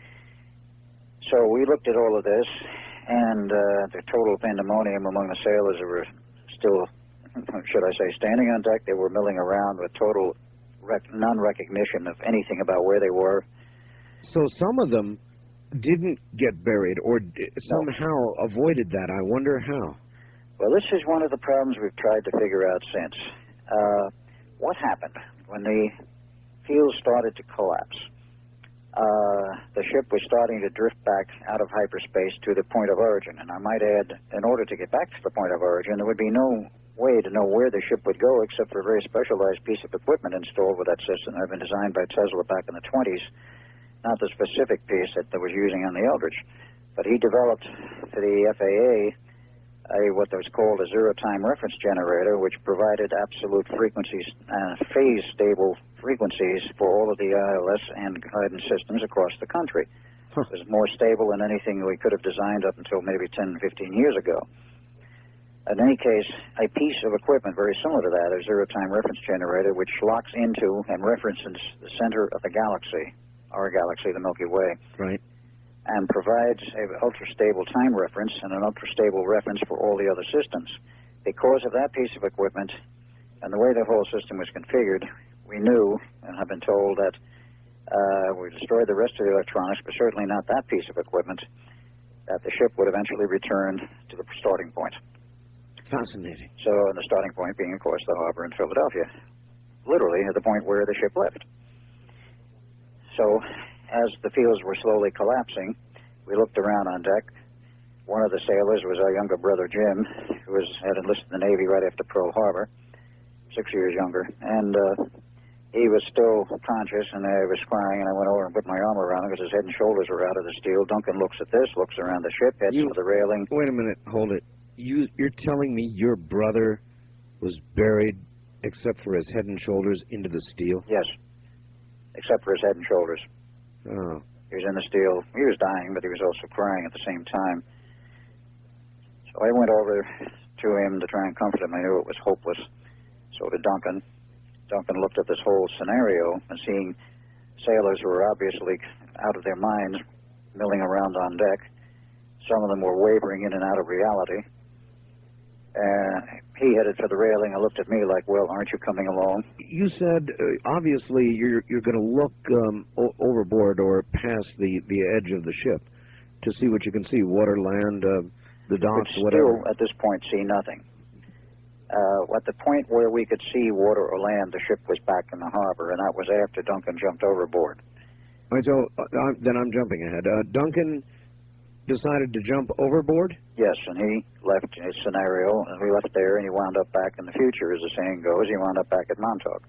So we looked at all of this, and uh, the total pandemonium among the sailors who were still, should I say, standing on deck. They were milling around with total rec- non-recognition of anything about where they were. So some of them didn't get buried or d- somehow no. avoided that. I wonder how. Well, this is one of the problems we've tried to figure out since. Uh, What happened when the field started to collapse? Uh, the ship was starting to drift back out of hyperspace to the point of origin. And I might add, in order to get back to the point of origin, there would be no way to know where the ship would go except for a very specialized piece of equipment installed with that system that had been designed by Tesla back in the twenties. Not the specific piece that they was using on the Eldridge. But he developed for the F A A A, what was called a zero-time reference generator, which provided absolute frequencies, uh, phase-stable frequencies for all of the I L S and guidance systems across the country. Huh. It was more stable than anything we could have designed up until maybe ten, fifteen years ago. In any case, a piece of equipment very similar to that, a zero-time reference generator, which locks into and references the center of the galaxy our galaxy, the Milky Way. Right. And provides an ultra-stable time reference and an ultra-stable reference for all the other systems. Because of that piece of equipment and the way the whole system was configured, we knew and have been told that uh, we destroyed the rest of the electronics, but certainly not that piece of equipment, that the ship would eventually return to the starting point. Fascinating. So, and the starting point being, of course, the harbor in Philadelphia, literally at the point where the ship left. So, as the fields were slowly collapsing, we looked around on deck. One of the sailors was our younger brother, Jim, who was, had enlisted in the Navy right after Pearl Harbor, six years younger. And uh, he was still conscious, and I was crying, and I went over and put my arm around him because his head and shoulders were out of the steel. Duncan looks at this, looks around the ship, heads You- for the railing. Wait a minute. Hold it. You, you're telling me your brother was buried, except for his head and shoulders, into the steel? Yes, except for his head and shoulders. Oh. He was in the steel. He was dying, but he was also crying at the same time. So I went over to him to try and comfort him. I knew it was hopeless. So did Duncan. Duncan looked at this whole scenario and seeing sailors who were obviously out of their minds, milling around on deck. Some of them were wavering in and out of reality. Uh, he headed for the railing and looked at me like, well, aren't you coming along? You said, uh, obviously, you're, you're going to look um, o- overboard or past the, the edge of the ship to see what you can see, water, land, uh, the docks, Could whatever. still, at this point, see nothing. Uh, at the point where we could see water or land, the ship was back in the harbor, and that was after Duncan jumped overboard. All right, so uh, I'm- then I'm jumping ahead. Uh, Duncan decided to jump overboard? Yes, and he left his scenario, and we left there, and he wound up back in the future, as the saying goes. He wound up back at Montauk.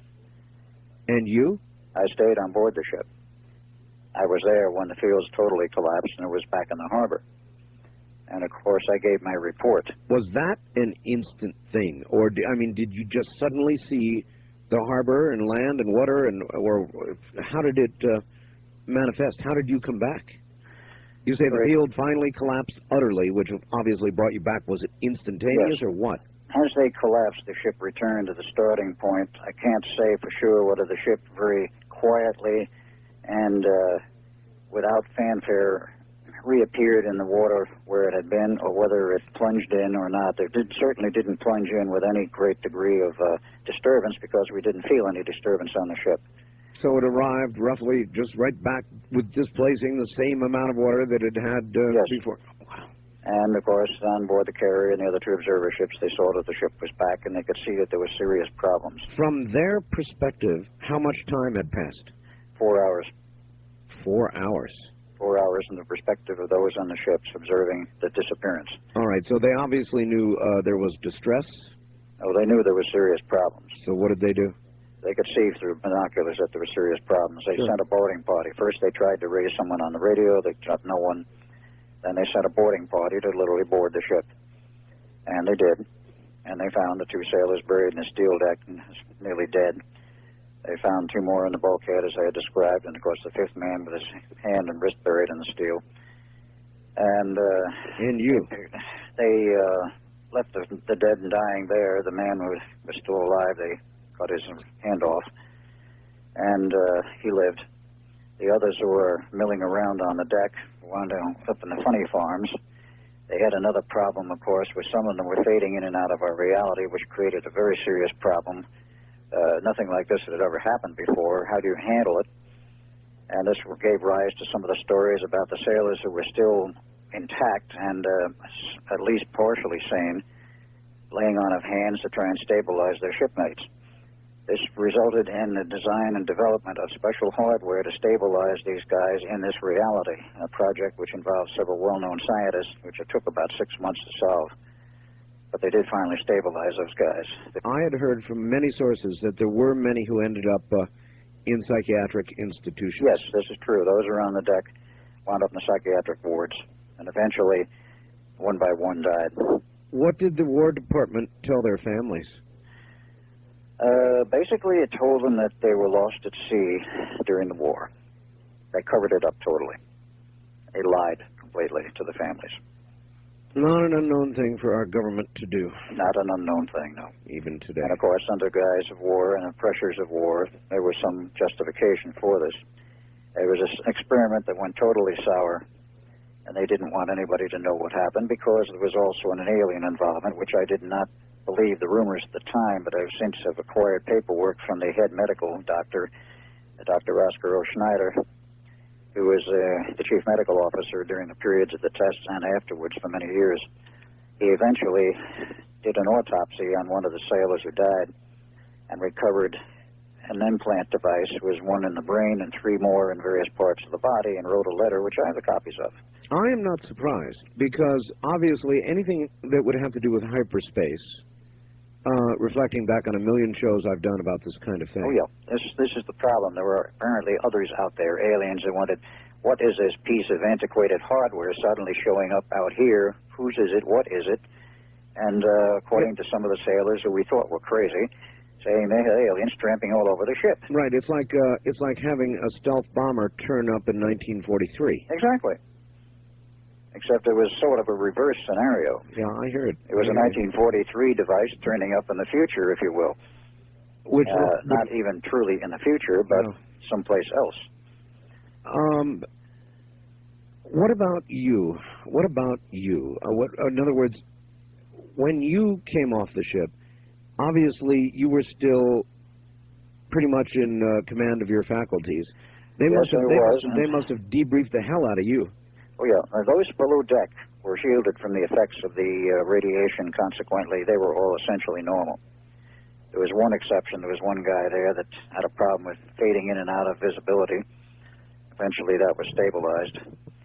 And you? I stayed on board the ship. I was there when the fields totally collapsed, and it was back in the harbor. And, of course, I gave my report. Was that an instant thing? Or, di- I mean, did you just suddenly see the harbor and land and water, and or how did it uh, manifest? How did you come back? You say the Right. field finally collapsed utterly, which obviously brought you back. Was it instantaneous Yes. or what? As they collapsed, the ship returned to the starting point. I can't say for sure whether the ship very quietly and uh, without fanfare reappeared in the water where it had been, or whether it plunged in or not. It did, certainly didn't plunge in with any great degree of uh, disturbance, because we didn't feel any disturbance on the ship. So it arrived roughly just right back with displacing the same amount of water that it had uh, Yes. before. Wow. And, of course, on board the carrier and the other two observer ships, they saw that the ship was back, and they could see that there were serious problems. From their perspective, how much time had passed? Four hours. Four hours. Four hours in the perspective of those on the ships observing the disappearance. All right, so they obviously knew uh, there was distress. Oh, they knew there were serious problems. So what did they do? They could see through binoculars that there were serious problems. They Sure. sent a boarding party. First, they tried to raise someone on the radio. They got no one. Then they sent a boarding party to literally board the ship. And they did. And they found the two sailors buried in the steel deck, and nearly dead. They found two more in the bulkhead, as I had described, and, of course, the fifth man with his hand and wrist buried in the steel. And uh, And you. they uh, left the, the dead and dying there. The man who was still alive, they cut his hand off, and uh, he lived. The others who were milling around on the deck wound up in the funny farms. They had another problem, of course, where some of them were fading in and out of our reality, which created a very serious problem. Uh, nothing like this had ever happened before. How do you handle it? And this gave rise to some of the stories about the sailors who were still intact and uh, at least partially sane, laying on of hands to try and stabilize their shipmates. This resulted in the design and development of special hardware to stabilize these guys in this reality, a project which involved several well-known scientists, which it took about six months to solve. But they did finally stabilize those guys. I had heard from many sources that there were many who ended up uh, in psychiatric institutions. Yes, this is true. Those who were on the deck wound up in the psychiatric wards, and eventually, one by one, died. What did the War Department tell their families? Uh, basically, it told them that they were lost at sea during the war. They covered it up totally. They lied completely to the families. Not an unknown thing for our government to do, Not an unknown thing, no. even today. And, of course, under guise of war and the pressures of war, there was some justification for this. There was an experiment that went totally sour, and they didn't want anybody to know what happened because there was also an alien involvement, which I did not believe the rumors at the time, but I've since have acquired paperwork from the head medical doctor, Doctor Oscar O. Schneider, who was uh, the chief medical officer during the periods of the tests and afterwards for many years. He eventually did an autopsy on one of the sailors who died and recovered an implant device, was one in the brain and three more in various parts of the body, and wrote a letter, which I have the copies of. I am not surprised, because obviously anything that would have to do with hyperspace, uh, reflecting back on a million shows I've done about this kind of thing. Oh, yeah. This, this is the problem. There were apparently others out there, aliens, that wanted, what is this piece of antiquated hardware suddenly showing up out here? Whose is it? What is it? And uh, according to some of the sailors who we thought were crazy, saying they had aliens tramping all over the ship. Right. It's like uh, it's like having a stealth bomber turn up in nineteen forty-three. Exactly. Except it was sort of a reverse scenario. Yeah, I hear it. It was a nineteen forty-three device turning up in the future, if you will. Which uh, not even truly in the future, but no. someplace else. Um. What about you? What about you? Uh, what? In other words, when you came off the ship, obviously you were still pretty much in uh, command of your faculties. They yes, must have. I They was. must have, they must have debriefed the hell out of you. Oh yeah, uh, those below deck were shielded from the effects of the uh, radiation. Consequently, they were all essentially normal. There was one exception. There was one guy there that had a problem with fading in and out of visibility. Eventually, that was stabilized.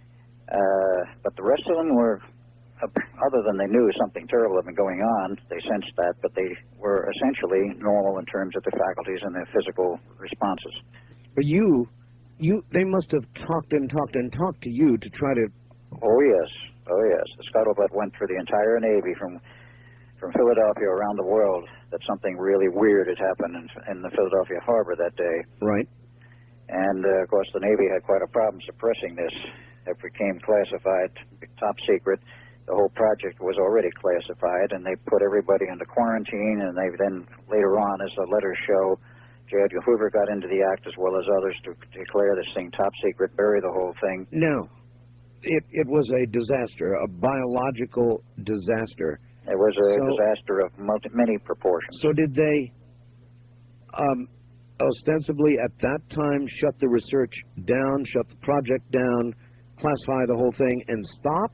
Uh, but the rest of them were, uh, other than they knew something terrible had been going on, they sensed that, but they were essentially normal in terms of their faculties and their physical responses. But you, you, they must have talked and talked and talked to you to try to... Oh, yes. Oh, yes. The scuttlebutt went through the entire Navy from from Philadelphia around the world that something really weird had happened in, in the Philadelphia harbor that day. Right. And, uh, of course, the Navy had quite a problem suppressing this. It became classified, top secret. The whole project was already classified, and they put everybody into quarantine, and they then, later on, as the letters show, J. Edgar Hoover got into the act as well as others to declare this thing top secret, bury the whole thing. No. It, it was a disaster, a biological disaster. It was a so, disaster of multi, many proportions. So did they um, ostensibly at that time shut the research down, shut the project down, classify the whole thing, and stop?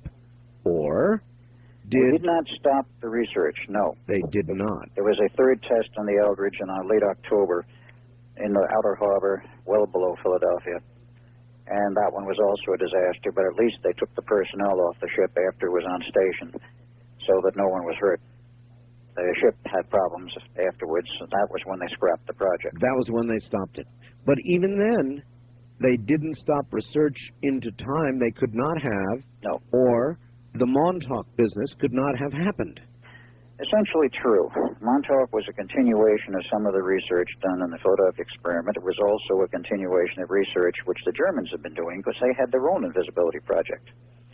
Or did... They did not stop the research, no. They did not. There was a third test on the Eldridge in uh, late October in the outer harbor, well below Philadelphia. And that one was also a disaster, but at least they took the personnel off the ship after it was on station so that no one was hurt. The ship had problems afterwards, and that was when they scrapped the project. That was when they stopped it. But even then, they didn't stop research into time they could not have, no. or the Montauk business could not have happened. Essentially true. Montauk was a continuation of some of the research done in the Philadelphia experiment. It was also a continuation of research which the Germans had been doing because they had their own invisibility project.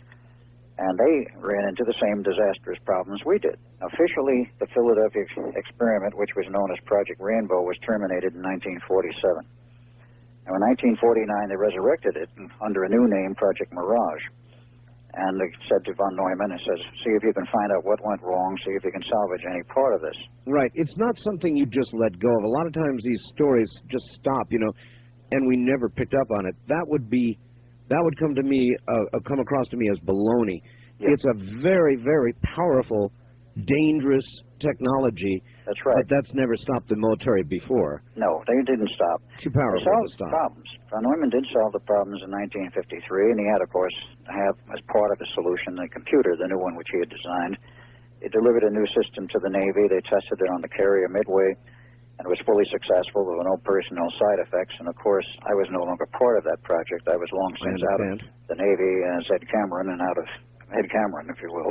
And they ran into the same disastrous problems we did. Officially, the Philadelphia experiment, which was known as Project Rainbow, was terminated in nineteen forty-seven. Now, in nineteen forty-nine, they resurrected it under a new name, Project Mirage. And they said to von Neumann, it says, see if you can find out what went wrong, see if you can salvage any part of this. Right. It's not something you just let go of. A lot of times these stories just stop, you know, and we never picked up on it. That would be, that would come to me, uh, come across to me as baloney. Yeah. It's a very, very powerful, dangerous technology. That's right. But that's never stopped the military before. No, they didn't stop. Too powerful they solved to stop. Problems. Von Neumann did solve the problems in nineteen fifty-three, and he had, of course, have as part of the solution the computer, the new one which he had designed. He delivered a new system to the Navy. They tested it on the carrier Midway, and it was fully successful. There were no personnel side effects, and of course, I was no longer part of that project. I was long since out of the Navy as Ed Cameron and out of Ed Cameron, if you will.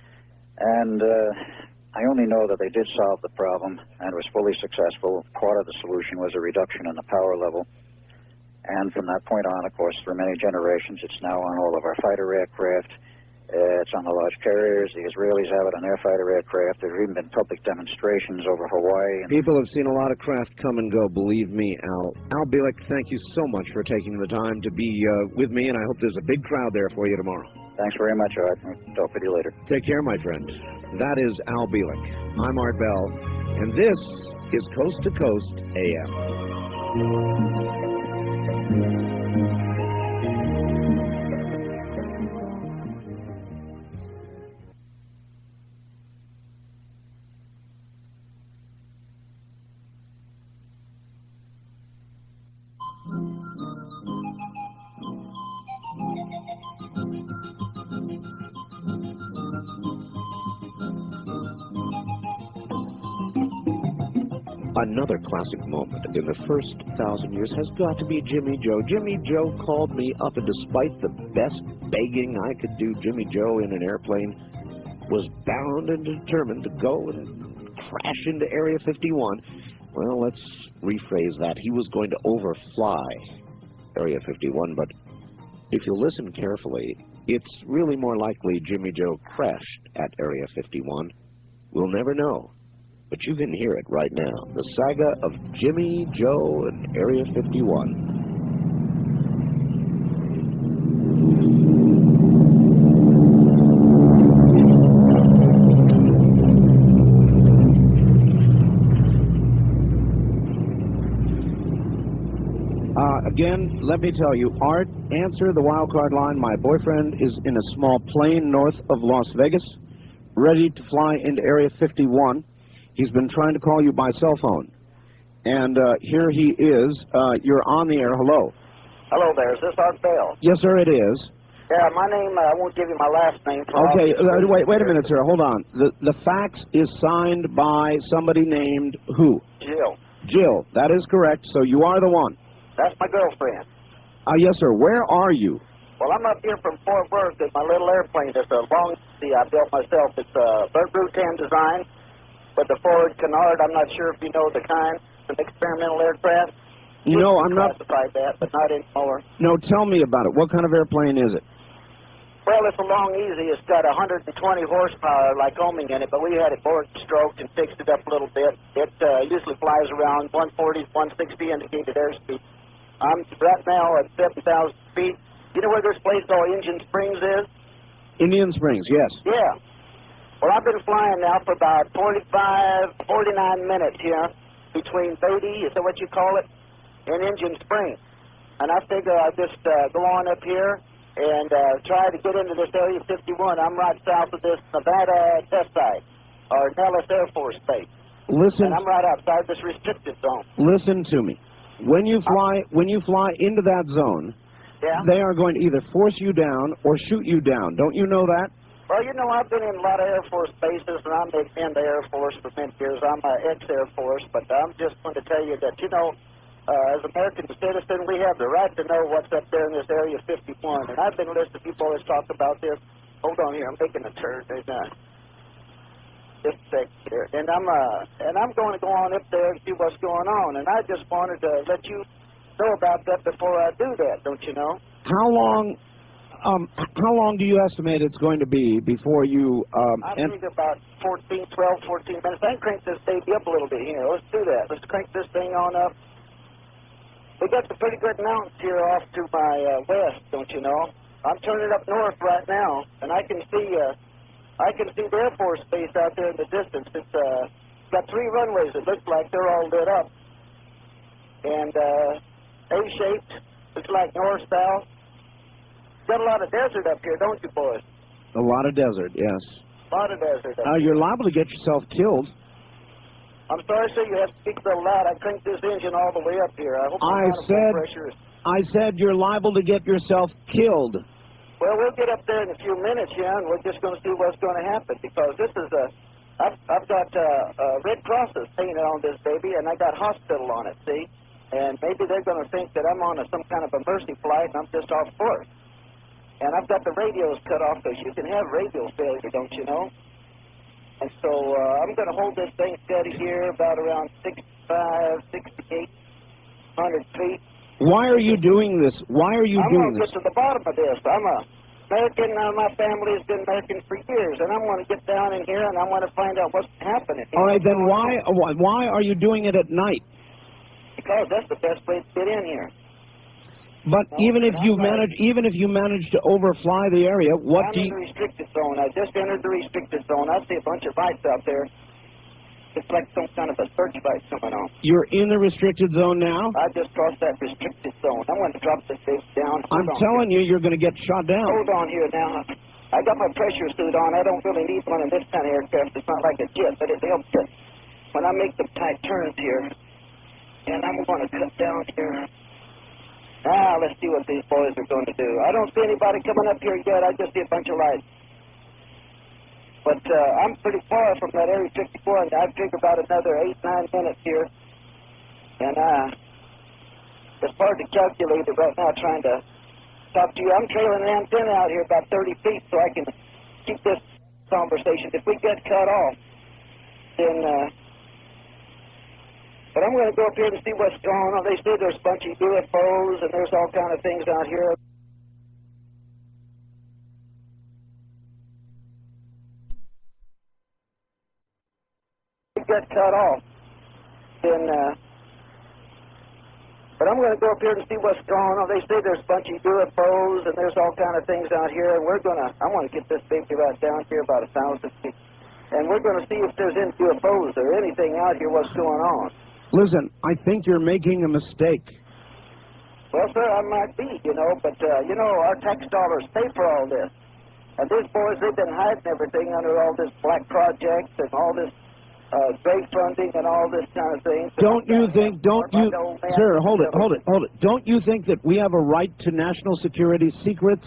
And uh, I only know that they did solve the problem and was fully successful. Part of the solution was a reduction in the power level. And from that point on, of course, for many generations, it's now on all of our fighter aircraft. Uh, it's on the large carriers. The Israelis have it on their fighter aircraft. There have even been public demonstrations over Hawaii. And people have seen a lot of craft come and go, believe me, Al. Al Bielek, thank you so much for taking the time to be uh, with me, and I hope there's a big crowd there for you tomorrow. Thanks very much, Art. I'll talk with you later. Take care, my friend. That is Al Bielek. I'm Art Bell, and this is Coast to Coast A M. Another classic moment in the first thousand years has got to be Jimmy Joe. Jimmy Joe called me up, and despite the best begging I could do, Jimmy Joe in an airplane was bound and determined to go and crash into Area fifty-one. Well, let's rephrase that. He was going to overfly Area fifty-one, but if you listen carefully, it's really more likely Jimmy Joe crashed at Area fifty-one. We'll never know. But you can hear it right now. The saga of Jimmy Joe and Area fifty-one. Uh, again, let me tell you, Art, answer the wild card line. My boyfriend is in a small plane north of Las Vegas, ready to fly into Area fifty-one. He's been trying to call you by cell phone. And uh, here he is. Uh, you're on the air. Hello. Hello there. Is this Art Bell? Yes, sir, it is. Yeah, my name, uh, I won't give you my last name. For okay, uh, wait wait a minute, sir. Hold on. The, the fax is signed by somebody named who? Jill. Jill. That is correct. So you are the one. That's my girlfriend. Uh, yes, sir. Where are you? Well, I'm up here from Fort Worth in my little airplane. It's a long, see, I built myself. It's a Bert Rutan design. With the forward canard, I'm not sure if you know the kind, an experimental aircraft. You know, I'm not classified that, but not anymore. No, tell me about it. What kind of airplane is it? Well, it's a long easy. It's got one hundred twenty horsepower like homing in it, but we had it board stroked and fixed it up a little bit. It uh, usually flies around one forty, one sixty indicated airspeed. I'm right now at seven thousand feet. You know where this place called Indian Springs is? Indian Springs, yes. Yeah. Well, I've been flying now for about forty-five, forty-nine minutes here between Beatty, is that what you call it, and Indian Springs. And I figure I'll just uh, go on up here and uh, try to get into this Area fifty-one. I'm right south of this Nevada test site, or Nellis Air Force Base. Listen. And I'm right outside this restricted zone. Listen to me. When you fly, when you fly into that zone, yeah? they are going to either force you down or shoot you down. Don't you know that? Well, you know, I've been in a lot of Air Force bases, and I'm in the Air Force for many years. I'm an ex-Air Force, but I'm just going to tell you that, you know, uh, as American citizen, we have the right to know what's up there in this Area fifty-one. And I've been listening to people always talk about this. Hold on here, I'm making a turn. There's uh, just a sec here. And I'm, uh, and I'm going to go on up there and see what's going on. And I just wanted to let you know about that before I do that, don't you know? How long... Um, how long do you estimate it's going to be before you... Um, I think about fourteen, twelve, fourteen minutes. I can crank this baby up a little bit here. Let's do that. Let's crank this thing on up. We got some pretty good mountains here off to my uh, west, don't you know? I'm turning up north right now, and I can see uh, I can see the Air Force Base out there in the distance. It's uh, got three runways. It looks like they're all lit up. And uh, A-shaped. Looks like north-south. Got a lot of desert up here, don't you, boys? A lot of desert, yes. A lot of desert. Uh, you're liable to get yourself killed. I'm sorry, sir. You have to speak real loud. I cranked this engine all the way up here. I hope I said. pressure is... I said you're liable to get yourself killed. Well, we'll get up there in a few minutes, yeah, and we're just going to see what's going to happen because this is a. I've, I've got uh, uh, Red Crosses painted on this baby, and I got hospital on it. See, and maybe they're going to think that I'm on a, some kind of a mercy flight, and I'm just off course. And I've got the radios cut off because you can have radio failure, don't you know? And so uh, I'm going to hold this thing steady here about around sixty-five, sixty-eight hundred feet. Why are you doing this? Why are you I'm doing gonna this? get to the bottom of this. I'm a, American. Uh, my family has been American for years, and I'm going to get down in here and I want to find out what's happening. All right, then why why why are you doing it at night? Because that's the best way to get in here. But No, even if but you I'm not- manage, even if you manage to overfly the area, what I'm do in you? the restricted zone. I just entered the restricted zone. I see a bunch of lights out there. It's like some kind of a searchlight coming on. You're in the restricted zone now. I just crossed that restricted zone. I want to drop this thing down. Hold I'm on telling you, you're going to get shot down. Hold on here now. I got my pressure suit on. I don't really need one in this kind of aircraft. It's not like a jet, but it helps it when I make the tight turns here. And I'm going to cut down here. Now, let's see what these boys are going to do. I don't see anybody coming up here yet. I just see a bunch of lights. But uh, I'm pretty far from that Area fifty-four, and I figure about another eight, nine minutes here. And uh, it's hard to calculate it right now trying to talk to you. I'm trailing an antenna out here about thirty feet so I can keep this conversation. If we get cut off, then... Uh, but I'm going to go up here and see what's going on. They say there's a bunch of U F Os and there's all kind of things out here. If we get cut off, then... Uh, But I'm going to go up here and see what's going on. They say there's a bunch of U F Os and there's all kind of things out here, and we're going to, I want to get this baby right down here about a thousand feet. And we're going to see if there's any U F Os or anything out here, what's going on. Listen, I think you're making a mistake. Well, sir, I might be, you know, but, uh, you know, our tax dollars pay for all this. And these boys, they've been hiding everything under all this black projects and all this Uh, great funding and all this kind of thing. Don't you think, don't you, sir, hold it, hold it, hold it. Don't you think that we have a right to national security secrets?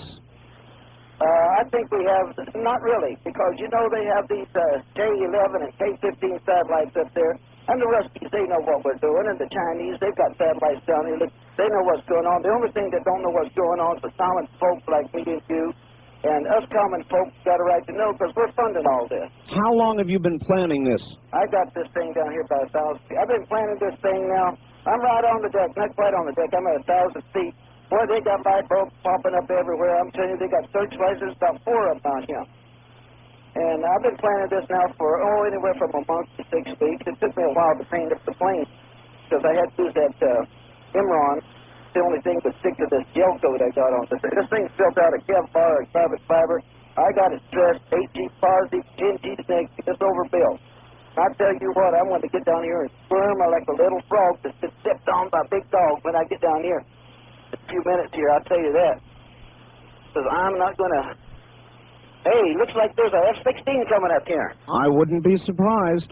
Uh, I think we have, not really, because, you know, they have these uh, K eleven and K fifteen satellites up there, and the Ruskies, they know what we're doing, and the Chinese, they've got satellites down here. They know what's going on. The only thing that don't know what's going on is the common folk like me and you, and us common folks got a right to know because we're funding all this. How long have you been planning this? I got this thing down here about a thousand feet. I've been planning this thing now. I'm right on the deck, not quite on the deck. I'm at a thousand feet. Boy, they got light bulbs popping up everywhere. I'm telling you, they got searchlights. There's about four of them down here. And I've been planning this now for, oh, anywhere from a month to six weeks. It took me a while to paint up the plane because I had to use that uh, Imron. The only thing that stick to this gel coat I got on this thing. This thing's built out of Kevlar or carbon fiber. I got it stressed, eight G positive, ten G negative. It's overbuilt. I tell you what, I'm going to get down here and squirm like a little frog that's been stepped on by a big dog when I get down here. In a few minutes here, I'll tell you that. Because I'm not going to... Hey, looks like there's a F sixteen coming up here. I wouldn't be surprised.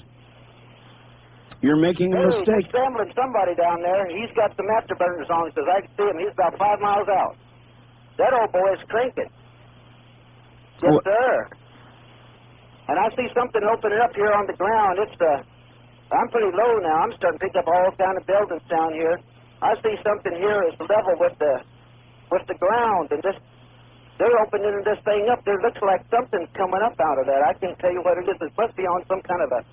You're making a Hey, mistake. he's scrambling somebody down there. He's got some afterburners on because I can see him. He's about five miles out. That old boy is cranking. Yes, What? sir. And I see something opening up here on the ground. It's uh, I'm pretty low now. I'm starting to pick up all kind of buildings down here. I see something here is level with the with the ground, and this they're opening this thing up. There looks like something's coming up out of that. I can't tell you what it is. It must be on some kind of a.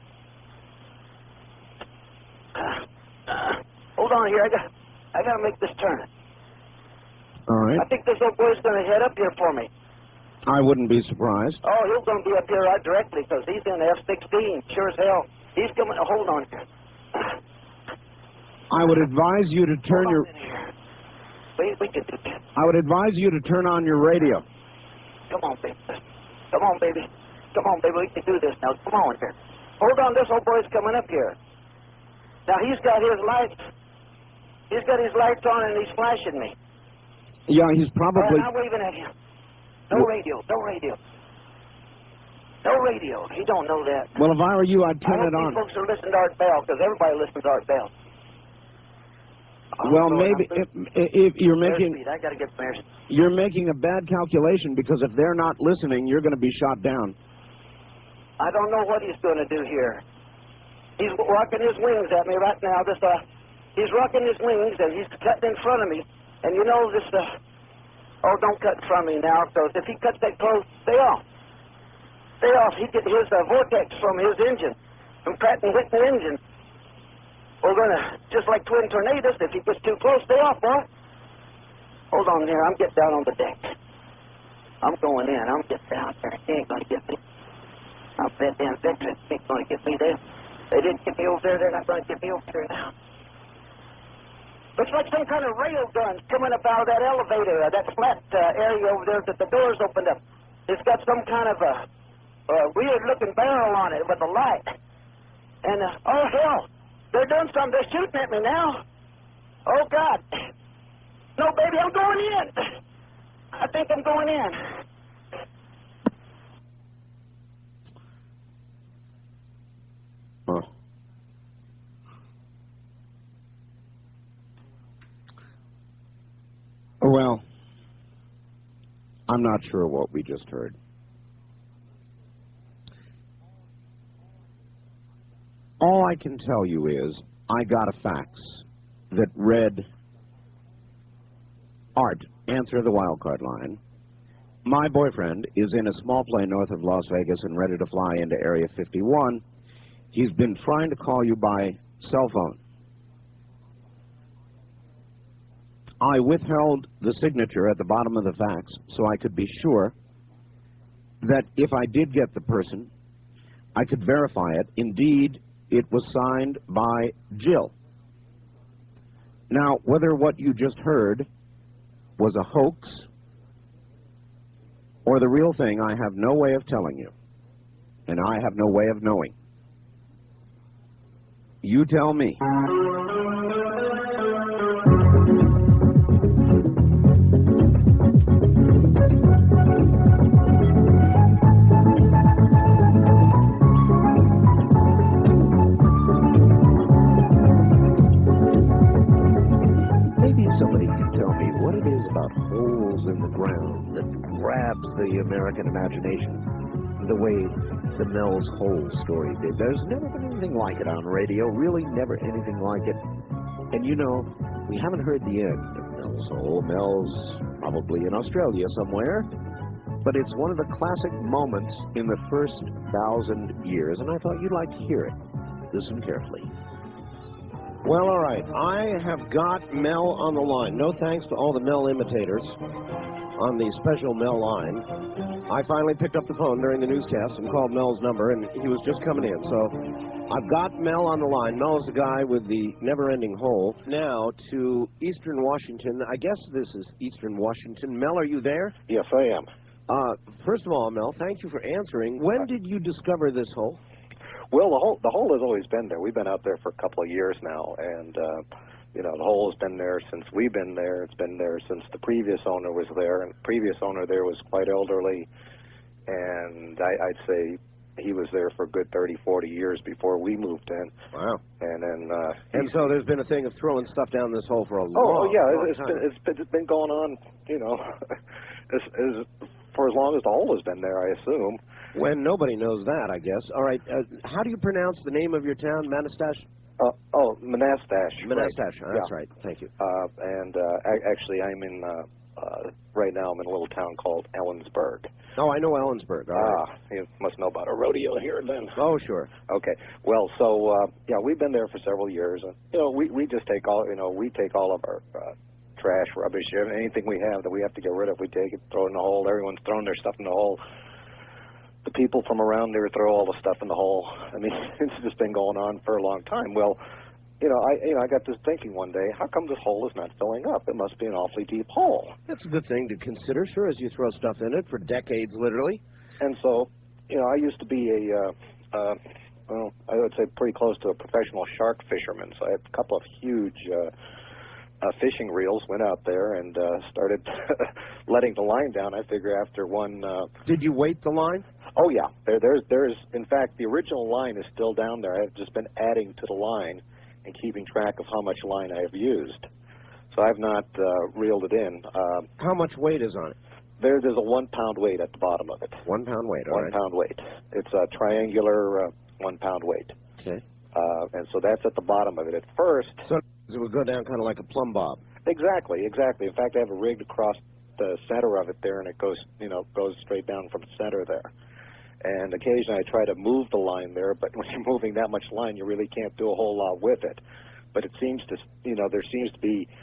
Uh, uh, hold on here. I got I got to make this turn. All right. I think this old boy's going to head up here for me. I wouldn't be surprised. Oh, he's going to be up here right directly because he's in the F sixteen. Sure as hell. He's coming. Oh, hold on here. I would advise you to turn your. We, we can do that. I would advise you to turn on your radio. Come on, baby. Come on, baby. Come on, baby. We can do this now. Come on here. Hold on. This old boy's coming up here. Now, he's got his lights. He's got his lights on and he's flashing me. Yeah, he's probably. And I'm waving at him. No radio. No radio. No radio. He don't know that. Well, if I were you, I'd turn I it hope on. these folks are listening to Art Bell because everybody listens to Art Bell. Oh, Well, Lord, maybe I'm if, if you're making airspeed. I got to get some airspeed. you're making a bad calculation because if they're not listening, you're going to be shot down. I don't know what he's going to do here. He's rocking his wings at me right now. This, uh, he's rocking his wings and he's cutting in front of me. And you know this, uh, oh, don't cut in front of me now, because if he cuts that close, stay off. Stay off. He get his uh, vortex from his engine, from Pratt and Whitney engine. We're going to, just like twin tornadoes, if he gets too close, stay off, boy. Hold on here. I'm getting down on the deck. I'm going in. I'm just down there. He ain't going to get me. I'll bet damn Victor ain't going to get me there. They didn't get me over there. They're not going to get me over there now. Looks like some kind of rail gun's coming up out of that elevator, uh, that flat uh, area over there that the doors opened up. It's got some kind of a, a weird-looking barrel on it with a light. And, uh, oh, hell, they're doing something. They're shooting at me now. Oh, God. No, baby, I'm going in. I think I'm going in. Huh. Well, I'm not sure what we just heard. All I can tell you is I got a fax that read, Art, answer the wildcard line. My boyfriend is in a small plane north of Las Vegas and ready to fly into Area fifty-one. He's been trying to call you by cell phone. I withheld the signature at the bottom of the fax so I could be sure that if I did get the person, I could verify it. Indeed, it was signed by Jill. Now, whether what you just heard was a hoax or the real thing, I have no way of telling you, and I have no way of knowing. You tell me. Maybe somebody can tell me what it is about holes in the ground that grabs the American imagination the way the Mel's Hole story did. There's never been anything like it on radio, really never anything like it. And you know, we haven't heard the end of Mel's Hole. Mel's probably in Australia somewhere, but it's one of the classic moments in the first thousand years, and I thought you'd like to hear it. Listen carefully. Well, all right, I have got Mel on the line. No thanks to all the Mel imitators on the special Mel line. I finally picked up the phone during the newscast and called Mel's number, and he was just coming in. So I've got Mel on the line. Mel is the guy with the never-ending hole. Now to Eastern Washington. I guess this is Eastern Washington. Mel, are you there? Yes, I am. Uh, first of all, Mel, thank you for answering. When did you discover this hole? Well, the hole the hole has always been there. We've been out there for a couple of years now, and uh, you know, the hole has been there since we've been there. It's been there since the previous owner was there, and the previous owner there was quite elderly, and I, I'd say he was there for a good thirty, forty years before we moved in. Wow. And then uh, And so there's been a thing of throwing stuff down this hole for a oh, long, oh yeah, long it's time. been, it's been it's been going on, you know, as, as for as long as the hole has been there, I assume. When nobody knows that, I guess. All right, uh, how do you pronounce the name of your town, Manastash? Uh, oh, Monastash. Monastash, right. that's Yeah. right. Thank you. Uh, and uh, I, actually, I'm in, uh, uh, right now, I'm in a little town called Ellensburg. Oh, I know Ellensburg. All right. Ah, you must know about a rodeo here then. Oh, sure. Okay. Well, so, uh, yeah, we've been there for several years. And, you know, we, we just take all, you know, we take all of our uh, trash, rubbish, anything we have that we have to get rid of, we take it, throw it in the hole. Everyone's throwing their stuff in the hole. The people from around there throw all the stuff in the hole. I mean, it's just been going on for a long time. Well, you know, I you know I got this thinking one day, how come this hole is not filling up? It must be an awfully deep hole. That's a good thing to consider, sure, as you throw stuff in it for decades, literally. And so, you know, I used to be a, uh, uh, well, I would say pretty close to a professional shark fisherman. So I had a couple of huge uh, uh, fishing reels, went out there and uh, started letting the line down. I figure after one... Uh, Did you weight the line? Oh, yeah. There, there's, there's, in fact, the original line is still down there. I've just been adding to the line and keeping track of how much line I have used. So I've not uh, reeled it in. Uh, How much weight is on it? there, there's a one-pound weight at the bottom of it. One pound weight, all right. One-pound weight. It's a triangular uh, one-pound weight. Okay. Uh, and so that's at the bottom of it. At first... So it would go down kind of like a plumb bob. Exactly, exactly. In fact, I have a rigged across the center of it there, and it goes, you know, goes straight down from the center there. And occasionally I try to move the line there, but when you're moving that much line, you really can't do a whole lot with it. But it seems to, you know, there seems to be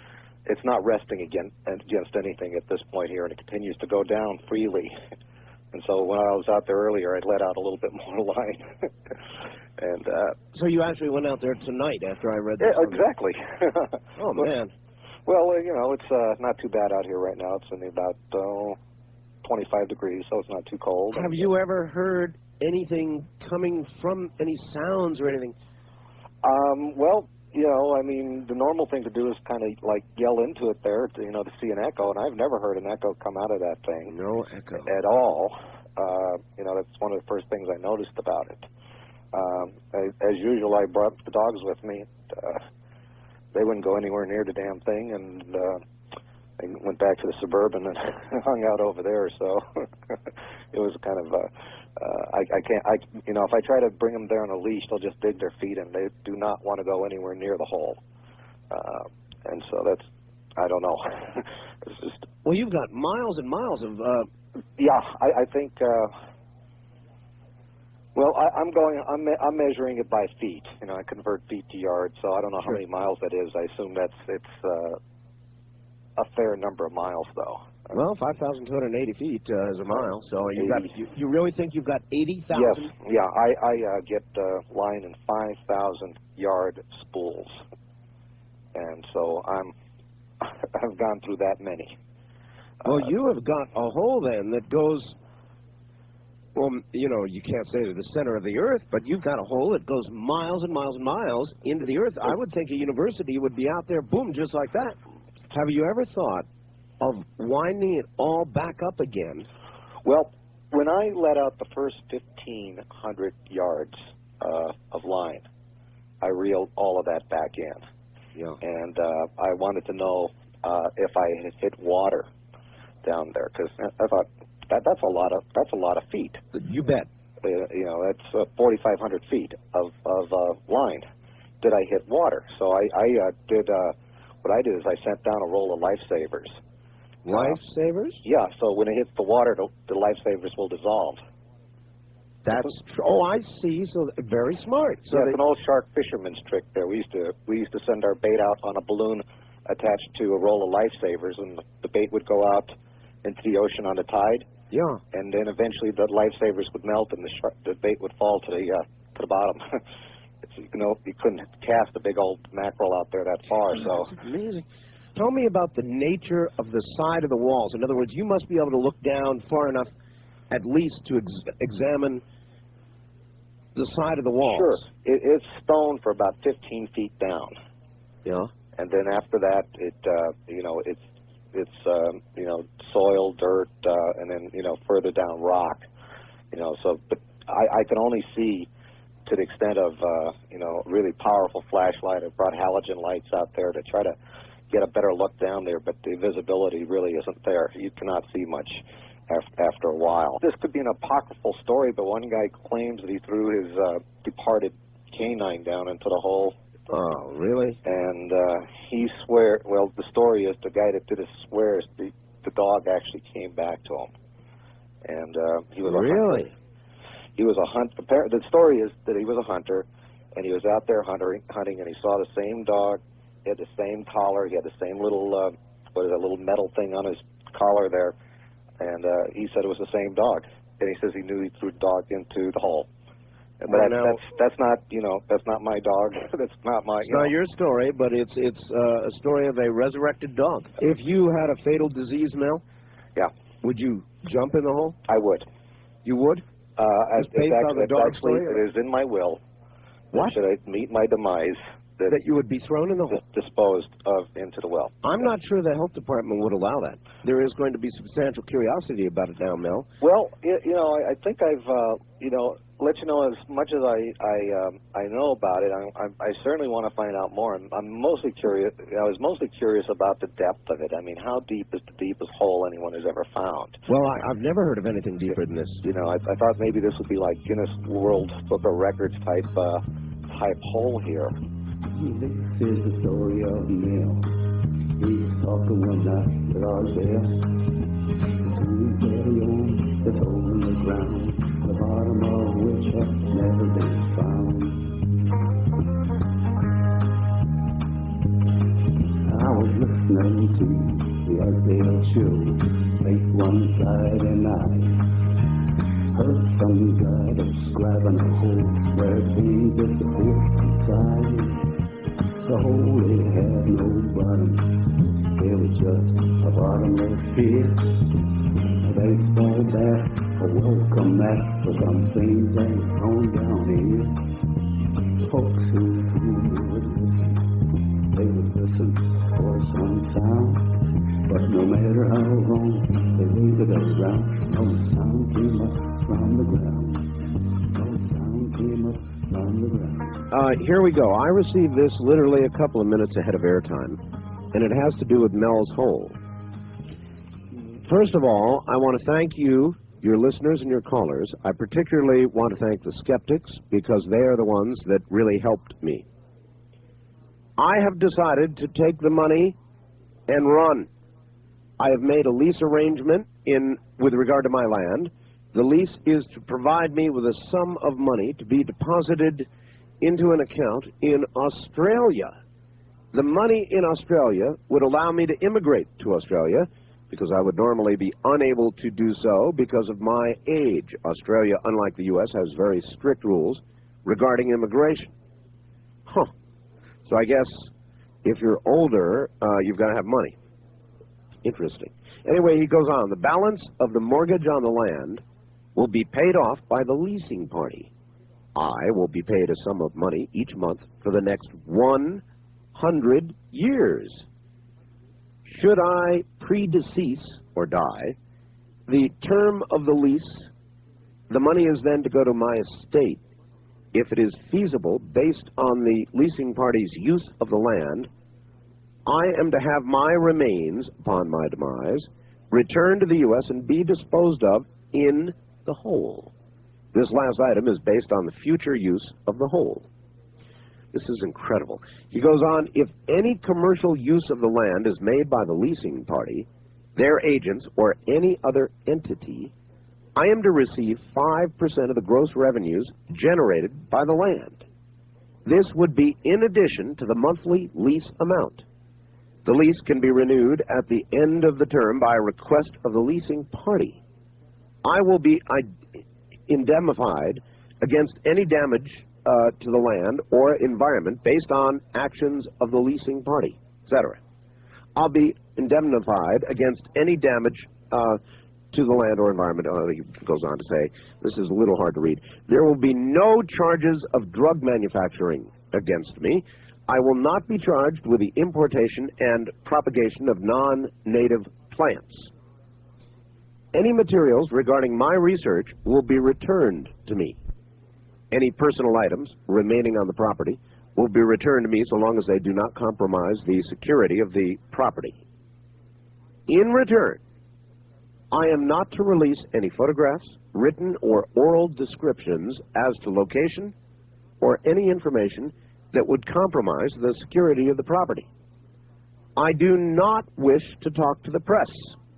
it's not resting against, against anything at this point here, and it continues to go down freely. And so when I was out there earlier, I'd let out a little bit more line. and uh, So you actually went out there tonight after I read this? yeah, exactly. Oh, man. Well, uh, you know, it's uh, not too bad out here right now. It's only about uh, twenty-five degrees, so it's not too cold. Have you ever heard anything coming from any sounds or anything? Um, well, you know, I mean, the normal thing to do is kind of like yell into it there, to, you know, to see an echo, and I've never heard an echo come out of that thing. No echo. At all. Uh, you know, that's one of the first things I noticed about it. Um, I, as usual, I brought the dogs with me. Uh, they wouldn't go anywhere near the damn thing, and uh, I went back to the Suburban and hung out over there, so it was kind of... Uh, Uh, I, I can't, I, you know, if I try to bring them there on a leash, they'll just dig their feet in. They do not want to go anywhere near the hole. Uh, and so that's, I don't know. It's just. Well, you've got miles and miles of, uh... Yeah, I, I think, uh, well, I, I'm going, I'm, me I'm measuring it by feet. You know, I convert feet to yards, so I don't know how Sure. many miles that is. I assume that's, it's, uh, a fair number of miles, though. Well, five thousand two hundred eighty feet uh, is a mile, so you got you, you really think you've got eighty thousand? Yes, yeah, I, I uh, get uh, line in five thousand yard spools, and so I'm, I've gone through that many. Well, uh, you have got a hole then that goes, well, you know, you can't say to the center of the earth, but you've got a hole that goes miles and miles and miles into the earth. I would think a university would be out there, boom, just like that. Have you ever thought of winding it all back up again? Well, when I let out the first fifteen hundred yards uh, of line, I reeled all of that back in. Yeah. And uh, I wanted to know uh, if I had hit water down there, because I thought that that's a lot of that's a lot of feet. You bet. Uh, you know, that's uh, forty-five hundred feet of of uh, line. Did I hit water? So I, I uh, did. Uh, what I did is I sent down a roll of lifesavers. Lifesavers? Uh, yeah, so when it hits the water, the, the lifesavers will dissolve. That's tr oh, I see. So very smart. So yeah, they, it's an old shark fisherman's trick. There, we used to we used to send our bait out on a balloon attached to a roll of lifesavers, and the bait would go out into the ocean on the tide. yeah. And then eventually the lifesavers would melt, and the shark, the bait would fall to the uh, to the bottom. It's, you know, you couldn't cast a big old mackerel out there that far. So that's amazing. Tell me about the nature of the side of the walls. In other words, you must be able to look down far enough, at least, to ex examine the side of the walls. Sure. It, it's stone for about fifteen feet down. Yeah. And then after that, it uh, you know it's it's um, you know soil, dirt, uh, and then you know further down rock. You know, so but I, I can only see to the extent of uh, you know really powerful flashlight. I brought halogen lights out there to try to get a better look down there, but the visibility really isn't there. You cannot see much after a while. This could be an apocryphal story, but one guy claims that he threw his uh, departed canine down into the hole. Oh, really? And uh, he swear. Well, the story is the guy that did it swears the the dog actually came back to him, and uh, he was really. A hunter. He was a hunt. The story is that he was a hunter, and he was out there hunting, hunting, and he saw the same dog. He had the same collar. He had the same little, uh, what is that, little metal thing on his collar there. And uh, he said it was the same dog. And he says he knew he threw the dog into the hole. But Well, that, now- that's that's not, you know, that's not my dog. That's not my, It's you not know. your story, but it's it's uh, a story of a resurrected dog. If you had a fatal disease, Mel, Yeah, would you jump in the hole? I would. You would? Uh, Just it's based on actually, the it's dog actually story, or- it is in my will. What? Should I meet my demise, that, That you would be thrown in the hole? dis- disposed of into the well. I'm not sure the health department would allow that. There is going to be substantial curiosity about it now, Mel. Well, you, you know, I, I think I've, uh, you know, let you know as much as I I, um, I know about it. I, I, I certainly want to find out more. I'm, I'm mostly curious. I was mostly curious about the depth of it. I mean, how deep is the deepest hole anyone has ever found? Well, I, I've never heard of anything deeper than this. You know, I, I thought maybe this would be like Guinness World Book of Records type uh, type hole here. This is the story of Neil. He's talking one night with our bear. The sweet daddy on the hole in the ground, the bottom of which has never been found. I was listening to the Artdale show late one Friday night. Heard some guy that's grabbing a hole where he disappeared inside. The hole, it had no bottom, it was just a bottomless pit. A baseball bat, a welcome mat for some things that was on down here. Folks who, who would listen, they would listen for some sound. But no matter how long they waited around, no sound came up from the ground. No sound came up from the ground. Uh, here we go. I received this literally a couple of minutes ahead of airtime, and it has to do with Mel's Hole. First of all, I want to thank you, your listeners and your callers. I particularly want to thank the skeptics, because they are the ones that really helped me. I have decided to take the money and run. I have made a lease arrangement in with regard to my land. The lease is to provide me with a sum of money to be deposited into an account in Australia. The money in Australia would allow me to immigrate to Australia, because I would normally be unable to do so because of my age. Australia, unlike the U S, has very strict rules regarding immigration. Huh. So I guess if you're older, uh, you've got to have money. Interesting. Anyway, he goes on. The balance of the mortgage on the land will be paid off by the leasing party. I will be paid a sum of money each month for the next one hundred years. Should I predecease or die, the term of the lease, the money is then to go to my estate. If it is feasible, based on the leasing party's use of the land, I am to have my remains, upon my demise, returned to the U S and be disposed of in the whole. This last item is based on the future use of the whole. This is incredible. He goes on, if any commercial use of the land is made by the leasing party, their agents, or any other entity, I am to receive five percent of the gross revenues generated by the land. This would be in addition to the monthly lease amount. The lease can be renewed at the end of the term by request of the leasing party. I will be indemnified against any damage uh, to the land or environment based on actions of the leasing party, et cetera. I'll be indemnified against any damage uh, to the land or environment. Uh, he goes on to say, this is a little hard to read. There will be no charges of drug manufacturing against me. I will not be charged with the importation and propagation of non-native plants. Any materials regarding my research will be returned to me. Any personal items remaining on the property will be returned to me so long as they do not compromise the security of the property. In return, I am not to release any photographs, written or oral descriptions as to location or any information that would compromise the security of the property. I do not wish to talk to the press.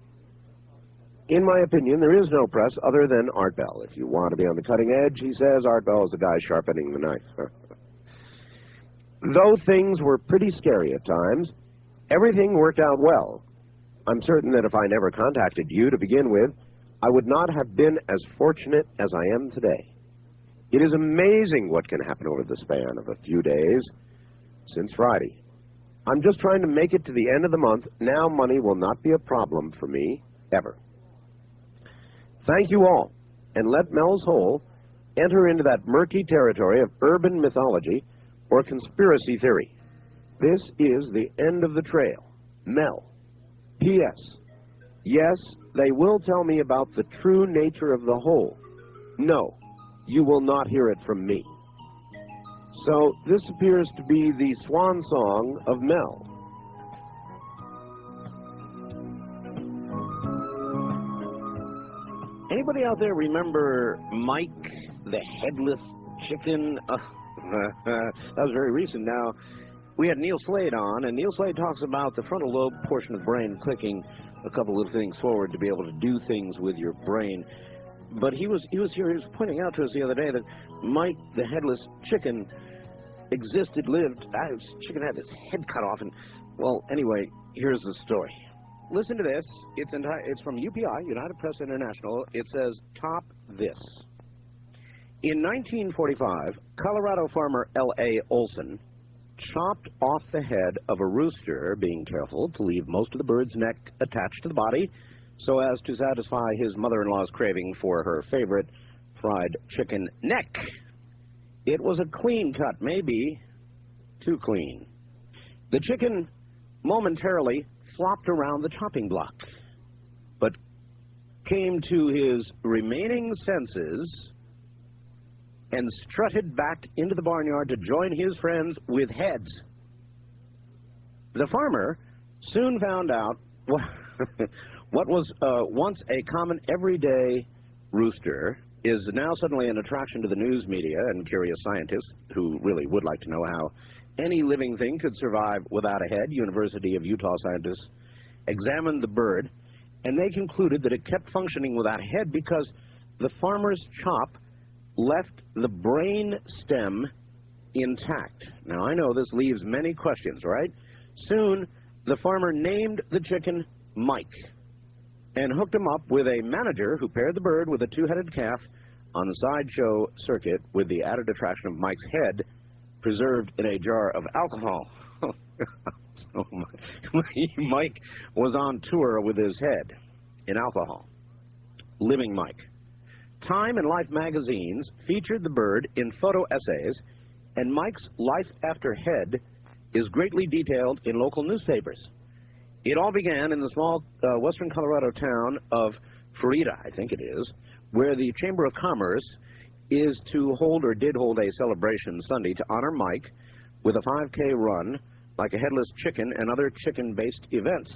In my opinion, there is no press other than Art Bell. If you want to be on the cutting edge, he says, Art Bell is the guy sharpening the knife. Though things were pretty scary at times, everything worked out well. I'm certain that if I never contacted you to begin with, I would not have been as fortunate as I am today. It is amazing what can happen over the span of a few days since Friday. I'm just trying to make it to the end of the month. Now money will not be a problem for me, ever. Thank you all, and let Mel's Hole enter into that murky territory of urban mythology or conspiracy theory. This is the end of the trail. Mel. P S. Yes, they will tell me about the true nature of the hole. No, you will not hear it from me. So this appears to be the swan song of Mel. Anybody out there remember Mike the Headless Chicken? Uh, that was very recent. Now, we had Neil Slade on, and Neil Slade talks about the frontal lobe portion of the brain clicking a couple of things forward to be able to do things with your brain. But he was he was here, he was pointing out to us the other day that Mike the Headless Chicken existed, lived, uh, chicken had his head cut off, and, well, anyway, here's the story. Listen to this. It's, enti- it's from U P I, United Press International. It says, top this. In nineteen forty-five, Colorado farmer L A Olson chopped off the head of a rooster, being careful to leave most of the bird's neck attached to the body so as to satisfy his mother-in-law's craving for her favorite fried chicken neck. It was a clean cut, maybe too clean. The chicken momentarily flopped around the chopping block, but came to his remaining senses and strutted back into the barnyard to join his friends with heads. The farmer soon found out what was uh, once a common everyday rooster is now suddenly an attraction to the news media and curious scientists who really would like to know how any living thing could survive without a head. University of Utah scientists examined the bird, and they concluded that it kept functioning without a head because the farmer's chop left the brain stem intact. Now, I know this leaves many questions, right? Soon, the farmer named the chicken Mike and hooked him up with a manager who paired the bird with a two-headed calf on the sideshow circuit with the added attraction of Mike's head preserved in a jar of alcohol. So Mike was on tour with his head in alcohol. Living Mike. Time and Life magazines featured the bird in photo essays, and Mike's life after head is greatly detailed in local newspapers. It all began in the small uh, western Colorado town of Frida, I think it is, where the Chamber of Commerce is to hold or did hold a celebration Sunday to honor Mike with a five K run like a headless chicken and other chicken-based events.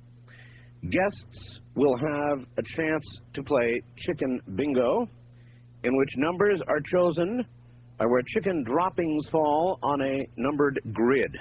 Guests will have a chance to play chicken bingo, in which numbers are chosen uh, where chicken droppings fall on a numbered grid.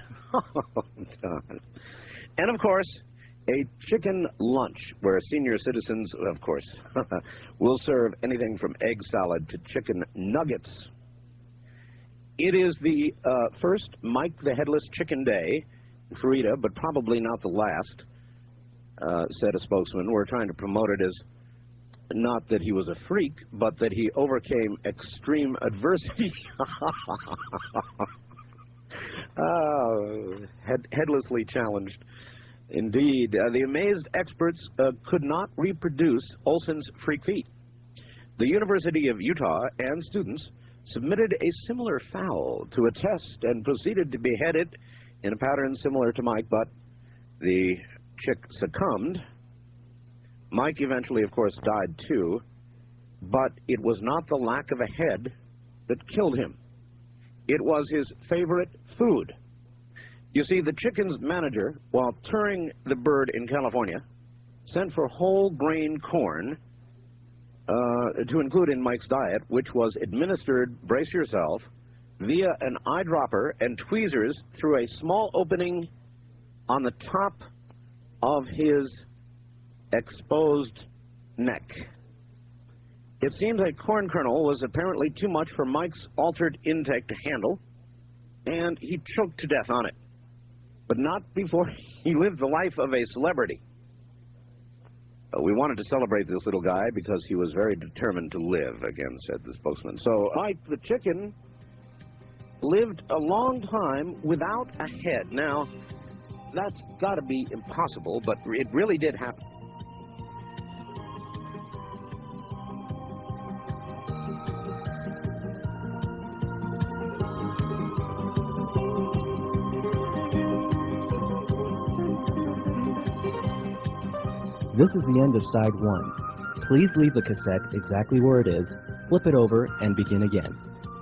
And, of course, a chicken lunch, where senior citizens, of course, will serve anything from egg salad to chicken nuggets. It is the uh, first Mike the Headless Chicken Day, Frida, but probably not the last. Uh, said a spokesman. We're trying to promote it as not that he was a freak, but that he overcame extreme adversity. Oh, head, headlessly challenged. Indeed. Uh, the amazed experts uh, could not reproduce Olson's freak feat. The University of Utah and students submitted a similar fowl to a test and proceeded to behead it in a pattern similar to Mike, but the chick succumbed. Mike eventually, of course, died too, but it was not the lack of a head that killed him. It was his favorite food. You see, the chicken's manager, while touring the bird in California, sent for whole grain corn uh, to include in Mike's diet, which was administered, brace yourself, via an eyedropper and tweezers through a small opening on the top of his exposed neck. It seems a corn kernel was apparently too much for Mike's altered intake to handle, and he choked to death on it. But not before he lived the life of a celebrity. Uh, we wanted to celebrate this little guy because he was very determined to live, again, said the spokesman. So Mike the chicken lived a long time without a head. Now, that's got to be impossible, but it really did happen. This is the end of side one. Please leave the cassette exactly where it is, flip it over, and begin again.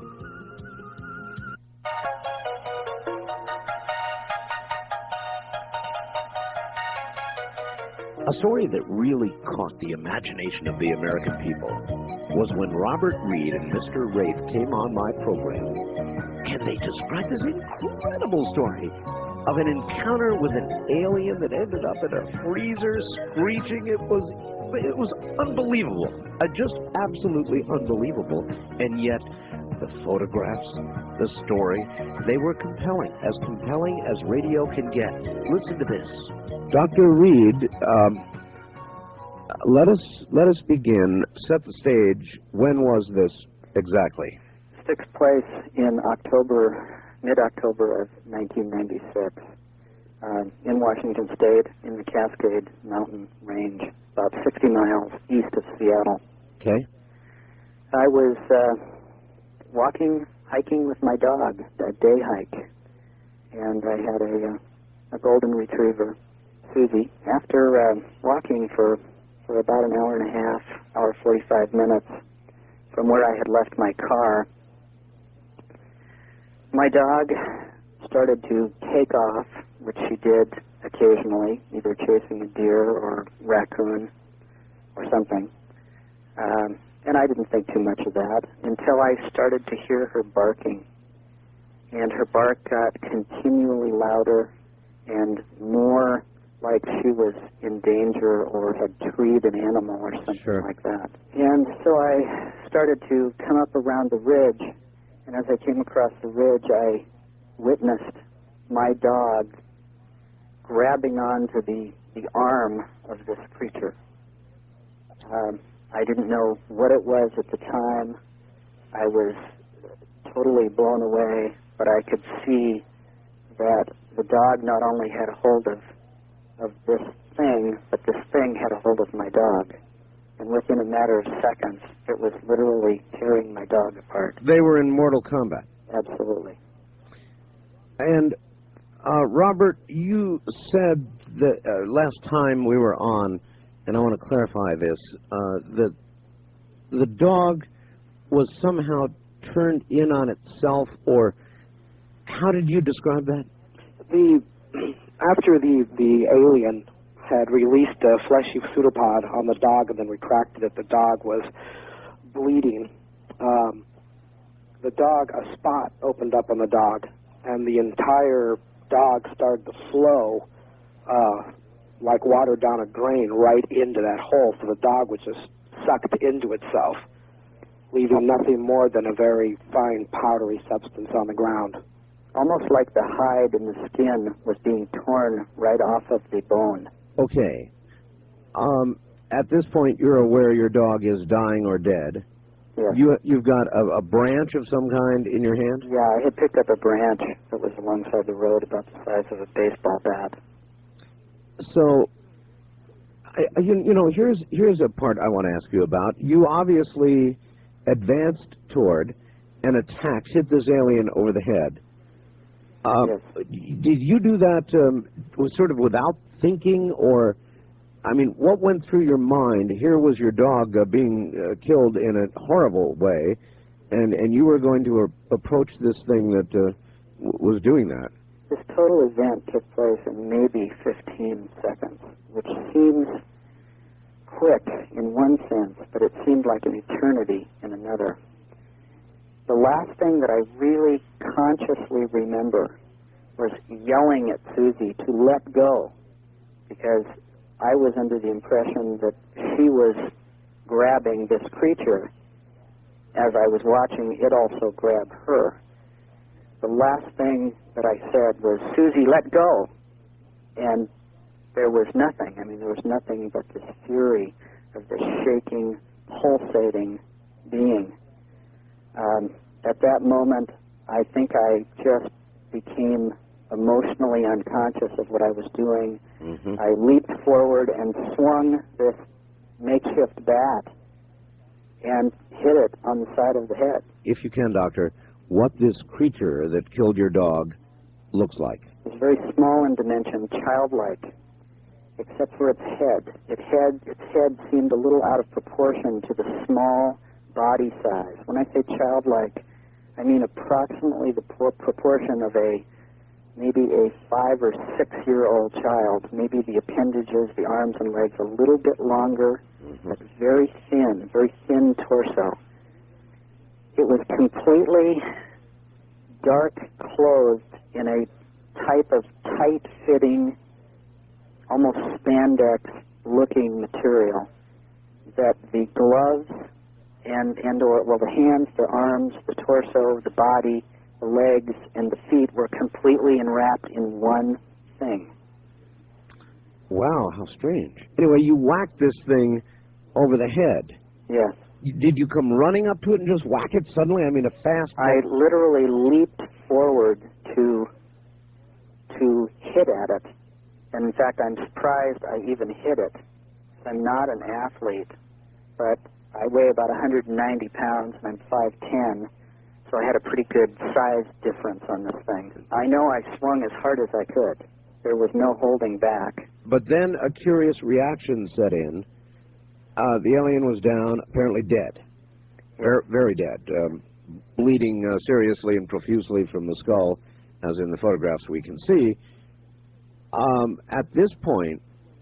A story that really caught the imagination of the American people was when Robert Reed and Mister Wraith came on my program, and they described this incredible story of an encounter with an alien that ended up in a freezer screeching. It was, it was unbelievable, uh, just absolutely unbelievable, and yet the photographs, the story. They were compelling, as compelling as radio can get. Listen to this. Doctor Reed, um, let us let us begin. Set the stage. When was this exactly? This took place in October, mid-October of nineteen ninety-six, uh, in Washington State, in the Cascade Mountain Range, about sixty miles east of Seattle. Okay. I was uh, walking, hiking with my dog, a day hike, and I had a, uh, a golden retriever, Susie. After uh, walking for, for about an hour and a half, hour forty-five minutes from where I had left my car, my dog started to take off, which she did occasionally, either chasing a deer or raccoon or something. Um, and I didn't think too much of that until I started to hear her barking. And her bark got continually louder and more like she was in danger or had treed an animal or something Sure. like that. And so I started to come up around the ridge, and as I came across the ridge, I witnessed my dog grabbing onto the, the arm of this creature. Um, I didn't know what it was at the time. I was totally blown away, but I could see that the dog not only had a hold of, of this thing, but this thing had a hold of my dog. And within a matter of seconds, it was literally tearing my dog apart. They were in mortal combat. Absolutely. And uh, Robert, you said that uh, last time we were on, and I want to clarify this, uh, that the dog was somehow turned in on itself, or how did you describe that? The after the the alien had released a fleshy pseudopod on the dog and then retracted it, the dog was bleeding. Um, the dog, a spot opened up on the dog, and the entire dog started to flow uh, like water down a drain right into that hole. So the dog was just sucked into itself, leaving nothing more than a very fine powdery substance on the ground. Almost like the hide and the skin was being torn right off of the bone. Okay. Um, at this point, you're aware your dog is dying or dead. Yes. You, you've got a, a branch of some kind in your hand? Yeah, I had picked up a branch that was alongside the road about the size of a baseball bat. So, I, you, you know, here's, here's a part I want to ask you about. You obviously advanced toward and attacked, hit this alien over the head. Uh, yes. Did you do that um, was sort of without thinking, or, I mean, what went through your mind? Here was your dog uh, being uh, killed in a horrible way, and, and you were going to uh, approach this thing that uh, w was doing that. This total event took place in maybe fifteen seconds, which seems quick in one sense, but it seemed like an eternity in another. The last thing that I really consciously remember was yelling at Susie to let go, because I was under the impression that she was grabbing this creature as I was watching it also grab her. The last thing that I said was, "Susie, let go." And there was nothing. I mean, there was nothing but this fury of this shaking, pulsating being. Um, at that moment, I think I just became emotionally unconscious of what I was doing. Mm-hmm. I leaped forward and swung this makeshift bat and hit it on the side of the head. If you can, Doctor, what this creature that killed your dog looks like? It was very small in dimension, childlike, except for its head. It had, its head seemed a little out of proportion to the small body size. When I say childlike, I mean approximately the por proportion of a maybe a five or six-year-old child. Maybe the appendages, the arms and legs, a little bit longer, Mm-hmm. but very thin, very thin torso. It was completely dark clothed in a type of tight-fitting, almost spandex-looking material that the gloves and, and or, well, the hands, the arms, the torso, the body, the legs, and the feet were completely enwrapped in one thing. Wow, how strange. Anyway, you whacked this thing over the head. Yes. You, did you come running up to it and just whack it suddenly? I mean, a fast... I literally leaped forward to to hit at it. And in fact, I'm surprised I even hit it. I'm not an athlete, but I weigh about one hundred ninety pounds and I'm five ten, so I had a pretty good size difference on this thing. I know I swung as hard as I could. There was no holding back. But then a curious reaction set in. Uh, the alien was down, apparently dead. Very, very dead. Um, bleeding uh, seriously and profusely from the skull, as in the photographs we can see. Um, at this point,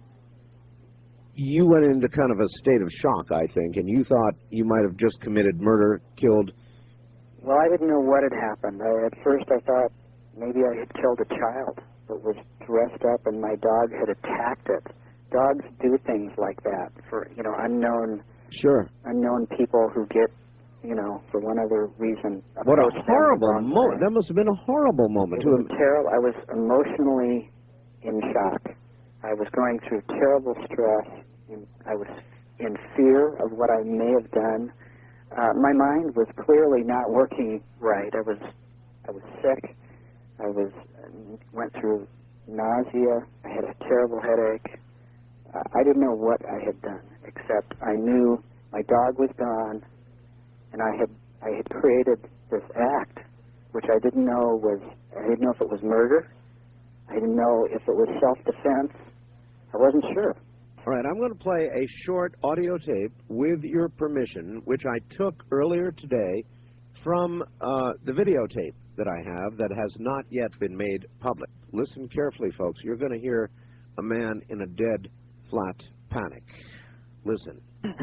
you went into kind of a state of shock, I think, and you thought you might have just committed murder, killed... Well, I didn't know what had happened. I, at first I thought maybe I had killed a child that was dressed up and my dog had attacked it. Dogs do things like that for, you know, unknown... Sure. Unknown people who get, you know, for one other reason... What a horrible moment. That must have been a horrible moment. It was terrible. I was emotionally in shock. I was going through terrible stress. And I was in fear of what I may have done. Uh, my mind was clearly not working right. I was, I was sick. I was went through nausea. I had a terrible headache. Uh, I didn't know what I had done, except I knew my dog was gone, and I had I had created this act, which I didn't know was I didn't know if it was murder. I didn't know if it was self-defense. I wasn't sure. All right, I'm going to play a short audio tape with your permission, which I took earlier today from uh, the videotape that I have that has not yet been made public. Listen carefully, folks. You're going to hear a man in a dead, flat panic. Listen.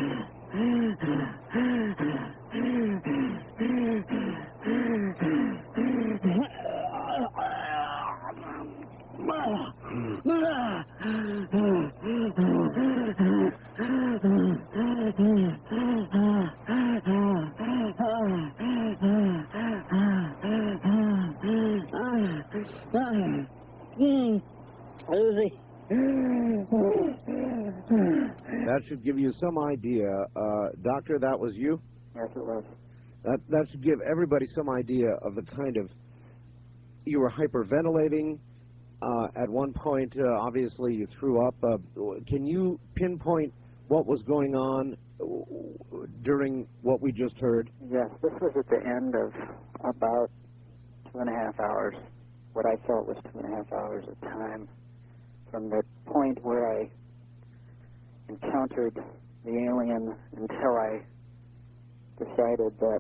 That should give you some idea. Uh, doctor, that was you? Yes, it was. That, that should give everybody some idea of the kind of... You were hyperventilating. Uh, at one point, uh, obviously, you threw up. Uh, can you pinpoint what was going on during what we just heard? Yes, this was at the end of about two and a half hours. What I felt was two and a half hours of time from the point where I encountered the alien until I decided that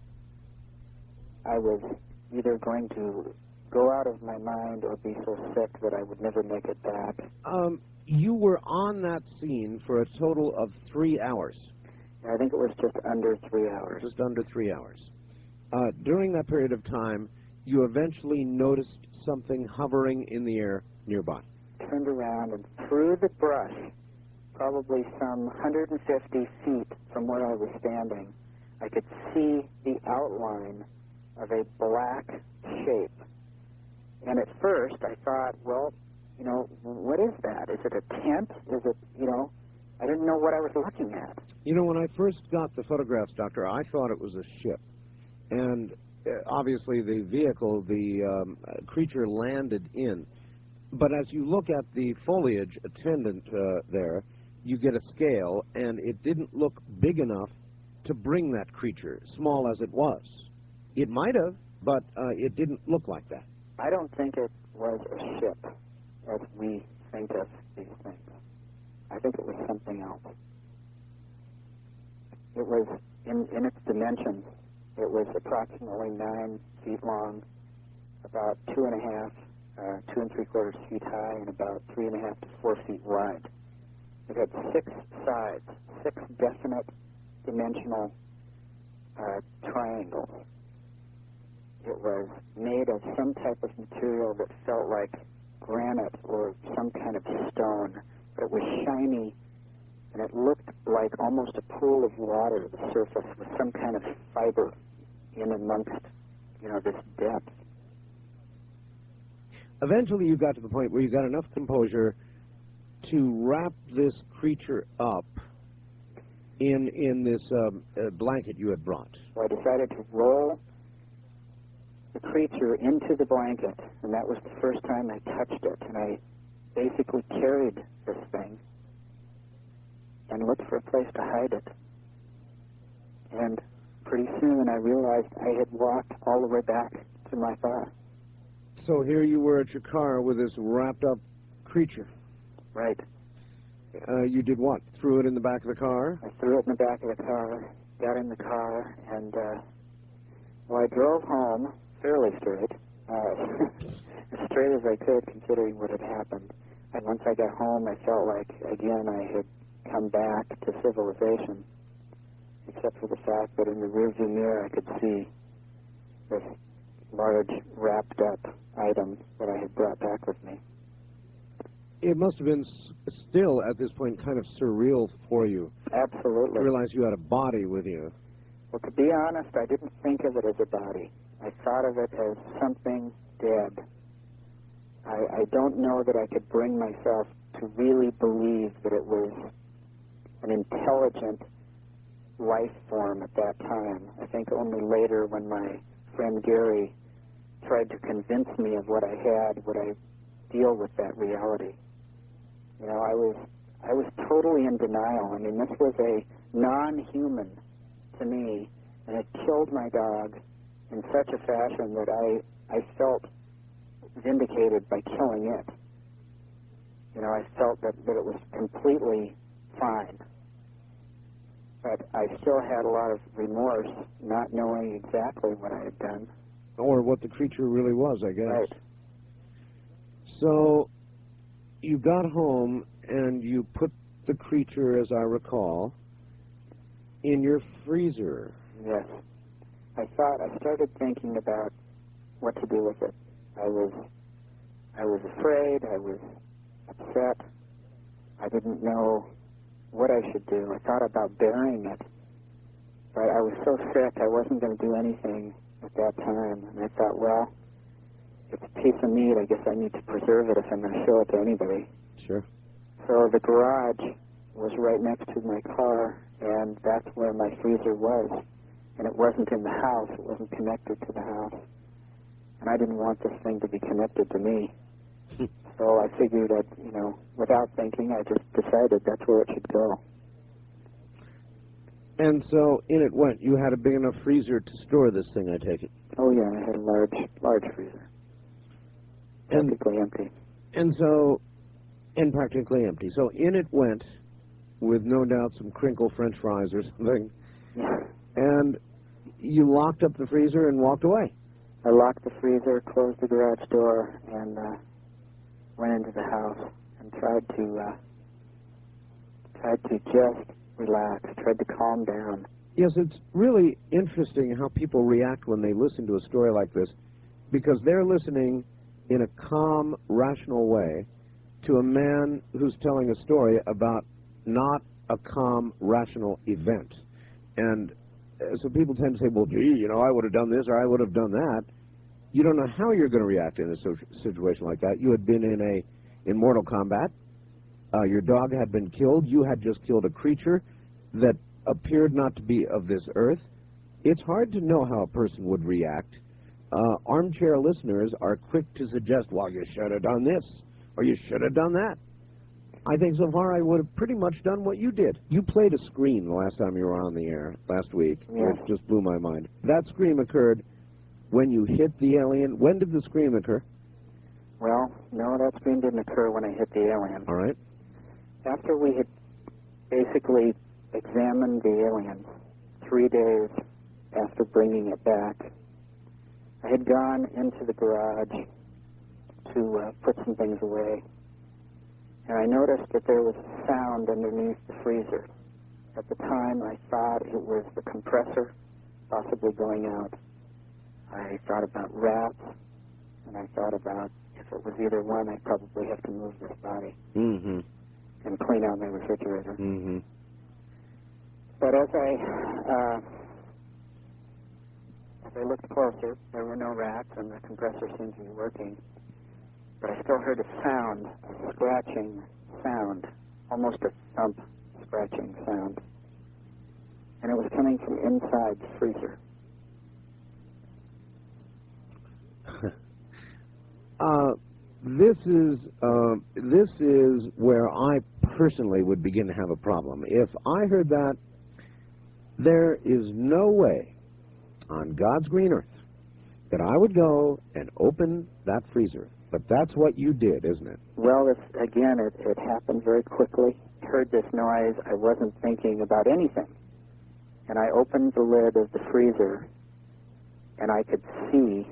I was either going to go out of my mind or be so sick that I would never make it back. Um, you were on that scene for a total of three hours. I think it was just under three hours. Just under three hours. Uh, during that period of time, you eventually noticed something hovering in the air nearby. Turned around and through the brush, probably some one hundred fifty feet from where I was standing, I could see the outline of a black shape. And at first I thought, well, you know, what is that? Is it a tent? Is it, you know, I didn't know what I was looking at. You know, when I first got the photographs, Doctor, I thought it was a ship. And uh, obviously the vehicle, the um, creature landed in. But as you look at the foliage attendant uh, there, you get a scale, and it didn't look big enough to bring that creature, small as it was. It might have, but uh, it didn't look like that. I don't think it was a ship as we think of these things. I think it was something else. It was, in, in its dimensions, it was approximately nine feet long, about two and a half, uh, two and three quarters feet high, and about three and a half to four feet wide. It had six sides, six definite dimensional uh, triangles. It was made of some type of material that felt like granite or some kind of stone, but it was shiny and it looked like almost a pool of water, the surface, with some kind of fiber in amongst, you know, this depth. Eventually you got to the point where you got enough composure to wrap this creature up in in this um, uh, blanket you had brought. So I decided to roll the creature into the blanket, and that was the first time I touched it, and I basically carried this thing and looked for a place to hide it. And pretty soon I realized I had walked all the way back to my car. So here you were at your car with this wrapped up creature. Right. Uh, you did what? Threw it in the back of the car? I threw it in the back of the car, got in the car, and uh, well, I drove home fairly straight, uh, as straight as I could considering what had happened. And once I got home, I felt like, again, I had come back to civilization, except for the fact that in the rearview mirror I could see this large wrapped-up item that I had brought back with me. It must have been s still, at this point, kind of surreal for you. Absolutely. To realize you had a body with you. Well, to be honest, I didn't think of it as a body. I thought of it as something dead. I, I don't know that I could bring myself to really believe that it was an intelligent life form at that time. I think only later, when my friend Gary tried to convince me of what I had, would I deal with that reality. You know, I was I was totally in denial. I mean, this was a non-human to me, and it killed my dog in such a fashion that I, I felt vindicated by killing it. You know, I felt that, that it was completely fine. But I still had a lot of remorse, not knowing exactly what I had done. Or what the creature really was, I guess. Right. So you got home and you put the creature, as I recall, in your freezer. Yes. I thought, I started thinking about what to do with it. I was, I was afraid, I was upset. I didn't know what I should do. I thought about burying it. But I was so sick, I wasn't going to do anything at that time. And I thought, well, it's a piece of meat. I guess I need to preserve it if I'm going to show it to anybody. Sure. So the garage was right next to my car, and that's where my freezer was. And it wasn't in the house. It wasn't connected to the house. And I didn't want this thing to be connected to me. So I figured that, you know, without thinking, I just decided that's where it should go. And so in it went. You had a big enough freezer to store this thing, I take it. Oh, yeah, I had a large, large freezer. And, practically empty. And so, and practically empty. So in it went, with no doubt some crinkle French fries or something. Yeah. And you locked up the freezer and walked away. I locked the freezer, closed the garage door, and uh, went into the house and tried to uh, tried to just relax, tried to calm down. Yes, it's really interesting how people react when they listen to a story like this, because they're listening in a calm, rational way to a man who's telling a story about not a calm, rational event. And uh, so people tend to say, well, gee, you know, I would have done this or I would have done that. You don't know how you're going to react in a so situation like that. You had been in a in Mortal Kombat. Uh, your dog had been killed. You had just killed a creature that appeared not to be of this earth. It's hard to know how a person would react. Uh, armchair listeners are quick to suggest, well, you should have done this, or you should have done that. I think so far I would have pretty much done what you did. You played a scream the last time you were on the air, last week, Yeah. which just blew my mind. That scream occurred when you hit the alien. When did the scream occur? Well, no, that scream didn't occur when I hit the alien. All right. After we had basically examined the alien, three days after bringing it back, I had gone into the garage to uh, put some things away, and I noticed that there was a sound underneath the freezer. At the time, I thought it was the compressor possibly going out. I thought about rats, and I thought about if it was either one, I'd probably have to move this body. Mm-hmm. and clean out my refrigerator. Mm-hmm. But as I uh, as I looked closer, there were no rats, and the compressor seemed to be working. But I still heard a sound, a scratching sound, almost a thump scratching sound. And it was coming from inside the freezer. uh, this is uh, this is where I personally would begin to have a problem. If I heard that, there is no way on God's green earth that I would go and open that freezer. But that's what you did, isn't it? Well, it's, again, it, it happened very quickly. I heard this noise. I wasn't thinking about anything. And I opened the lid of the freezer, and I could see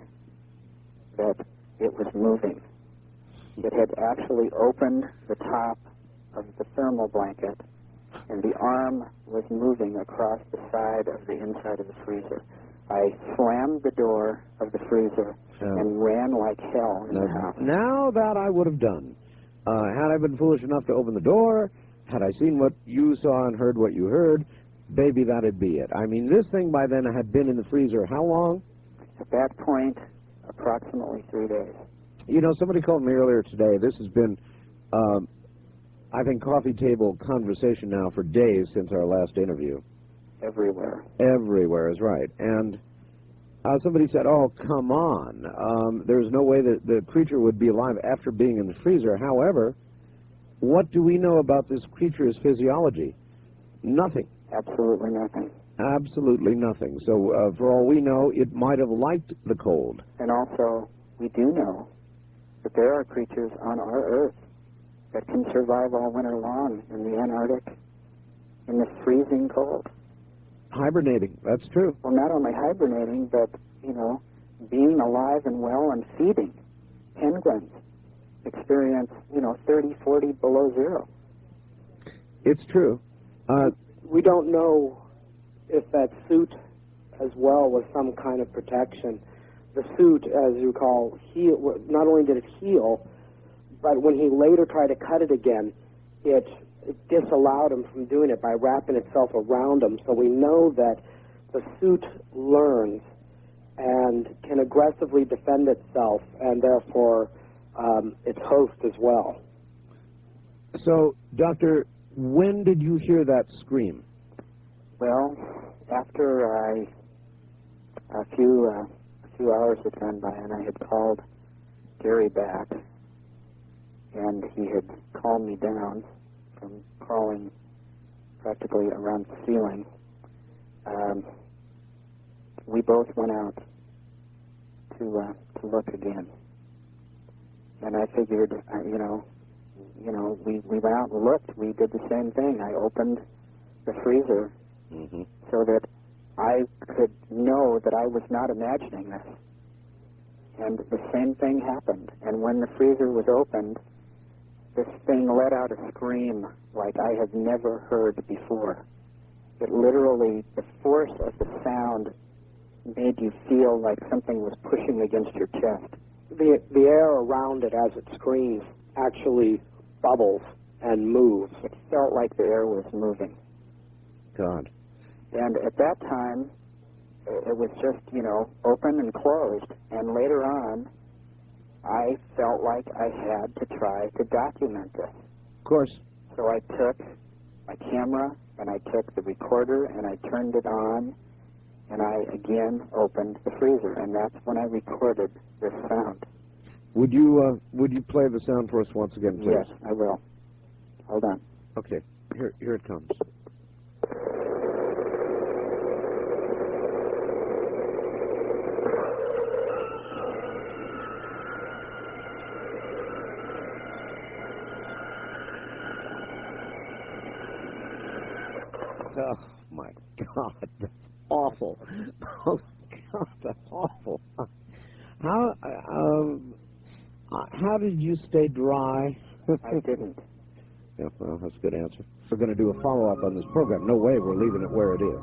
that it was moving. It had actually opened the top of the thermal blanket, and the arm was moving across the side of the inside of the freezer. I slammed the door of the freezer Oh. and ran like hell in now, the house. now that I would have done. Uh, had I been foolish enough to open the door, had I seen what you saw and heard what you heard, baby, that'd be it. I mean, this thing by then had been in the freezer how long? At that point, approximately three days. You know, somebody called me earlier today. This has been, um, I think, coffee table conversation now for days since our last interview. Everywhere. Everywhere is right. And uh, somebody said, oh, come on. Um, there's no way that the creature would be alive after being in the freezer. However, what do we know about this creature's physiology? Nothing. Absolutely nothing. Absolutely nothing. So, uh, for all we know, it might have liked the cold. And also, we do know that there are creatures on our Earth that can survive all winter long in the Antarctic, in the freezing cold. Hibernating, that's true. Well, not only hibernating, but, you know, being alive and well and feeding. Penguins experience, you know, thirty, forty below zero. It's true. Uh, we don't know if that suit as well was some kind of protection. The suit, as you recall, heal, not only did it heal, but when he later tried to cut it again, it, it disallowed him from doing it by wrapping itself around him. So we know that the suit learns and can aggressively defend itself, and therefore um, its host as well. So, Doctor, when did you hear that scream? Well, after I, a few, uh, a few hours had gone by, and I had called Gary back, and he had calmed me down from crawling practically around the ceiling. Um, we both went out to uh, to look again, and I figured, uh, you know, you know, we we went out and looked. We did the same thing. I opened the freezer mm-hmm. so that I could know that I was not imagining this. And the same thing happened. And when the freezer was opened, this thing let out a scream like I have never heard before. It literally, the force of the sound made you feel like something was pushing against your chest. The, the air around it as it screams actually bubbles and moves. It felt like the air was moving. God. And at that time, it was just, you know, open and closed. And later on, I felt like I had to try to document this. Of course. So I took my camera, and I took the recorder, and I turned it on, and I again opened the freezer. And that's when I recorded this sound. Would you, uh, would you play the sound for us once again, please? Yes, I will. Hold on. Okay. Here, here it comes. Oh, my God, that's awful. Oh, God, that's awful. How, um, how did you stay dry? I didn't. Yeah, well, that's a good answer. We're going to do a follow-up on this program. No way we're leaving it where it is.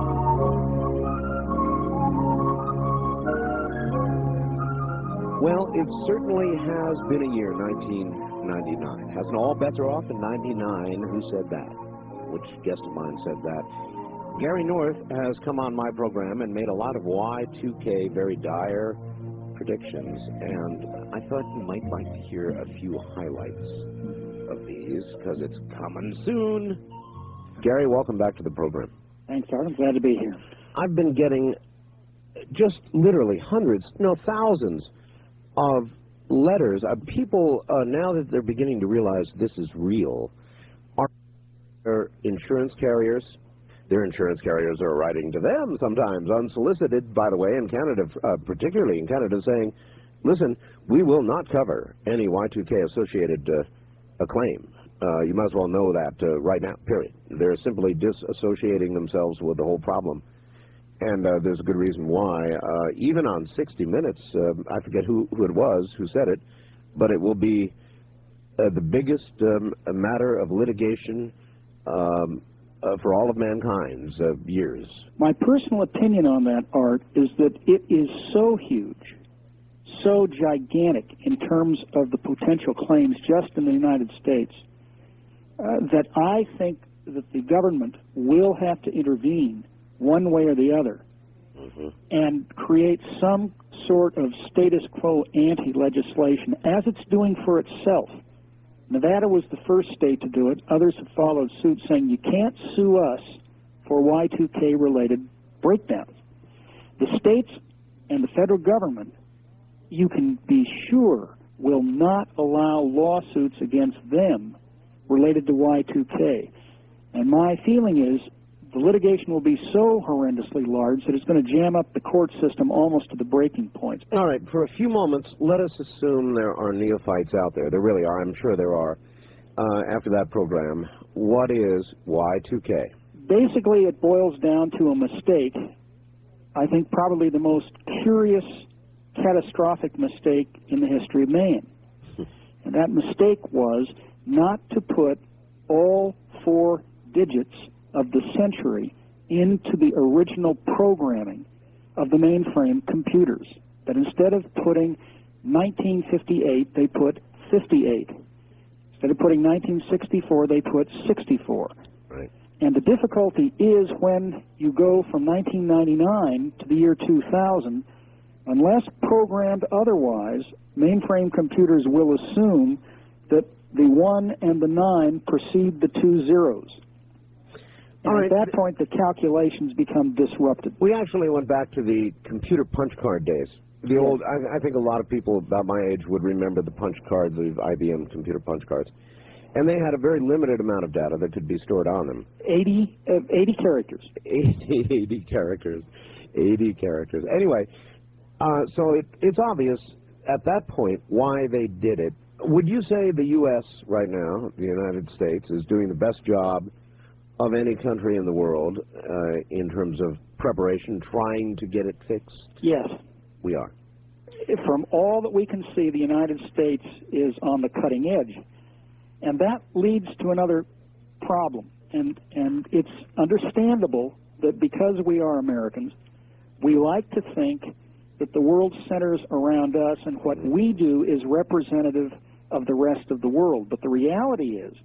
Well, it certainly has been a year, nineteen ninety-nine. Hasn't all bets are off in ninety-nine? Who said that? Which guest of mine said that? Gary North has come on my program and made a lot of Y two K very dire predictions, and I thought you might like to hear a few highlights of these, because it's coming soon. Gary, welcome back to the program. Thanks, Art. I'm glad to be here. I've been getting just literally hundreds, no, thousands of letters. Uh, people, uh, now that they're beginning to realize this is real, are insurance carriers. Their insurance carriers are writing to them sometimes, unsolicited, by the way, in Canada, uh, particularly in Canada, saying, listen, we will not cover any Y two K associated uh, a claim. Uh, you might as well know that uh, right now, period. They're simply disassociating themselves with the whole problem. And uh, there's a good reason why. Uh, even on sixty minutes, uh, I forget who, who it was who said it, but it will be uh, the biggest um, matter of litigation um, uh, for all of mankind's uh, years. My personal opinion on that, Art, is that it is so huge, so gigantic in terms of the potential claims just in the United States, uh, that I think that the government will have to intervene one way or the other, mm-hmm. and create some sort of status quo anti-legislation, as it's doing for itself. Nevada was the first state to do it. Others have followed suit, saying you can't sue us for Y two K-related breakdowns. The states and the federal government, you can be sure, will not allow lawsuits against them related to Y two K. And my feeling is the litigation will be so horrendously large that it's going to jam up the court system almost to the breaking point. All right, for a few moments, let us assume there are neophytes out there. There really are. I'm sure there are. Uh, after that program, what is Y two K? Basically, it boils down to a mistake. I think probably the most curious, catastrophic mistake in the history of man. And that mistake was not to put all four digits of the century into the original programming of the mainframe computers. That instead of putting nineteen fifty-eight, they put fifty-eight. Instead of putting nineteen sixty-four, they put sixty-four. Right. And the difficulty is when you go from nineteen ninety-nine to the year two thousand, unless programmed otherwise, mainframe computers will assume that the one and the nine precede the two zeros. And All at right. that point, the calculations become disrupted. We actually went back to the computer punch card days. The old, I, I think a lot of people about my age would remember the punch cards of I B M computer punch cards. And they had a very limited amount of data that could be stored on them. eighty, uh, eighty characters. eighty, eighty characters. eighty characters. Anyway, uh, so it, it's obvious at that point why they did it. Would you say the U S right now, the United States, is doing the best job of any country in the world uh, in terms of preparation, trying to get it fixed? Yes. We are. From all that we can see, the United States is on the cutting edge. And that leads to another problem. And, and it's understandable that because we are Americans, we like to think that the world centers around us and what we do is representative of the rest of the world. But the reality is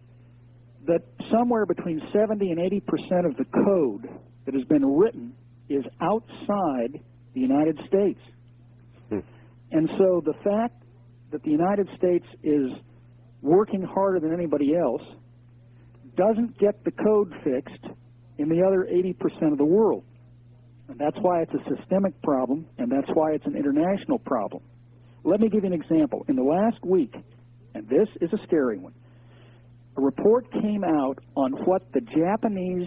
that somewhere between seventy and eighty percent of the code that has been written is outside the United States. Hmm. And so the fact that the United States is working harder than anybody else doesn't get the code fixed in the other eighty percent of the world. And that's why it's a systemic problem, and that's why it's an international problem. Let me give you an example. In the last week, and this is a scary one, a report came out on what the Japanese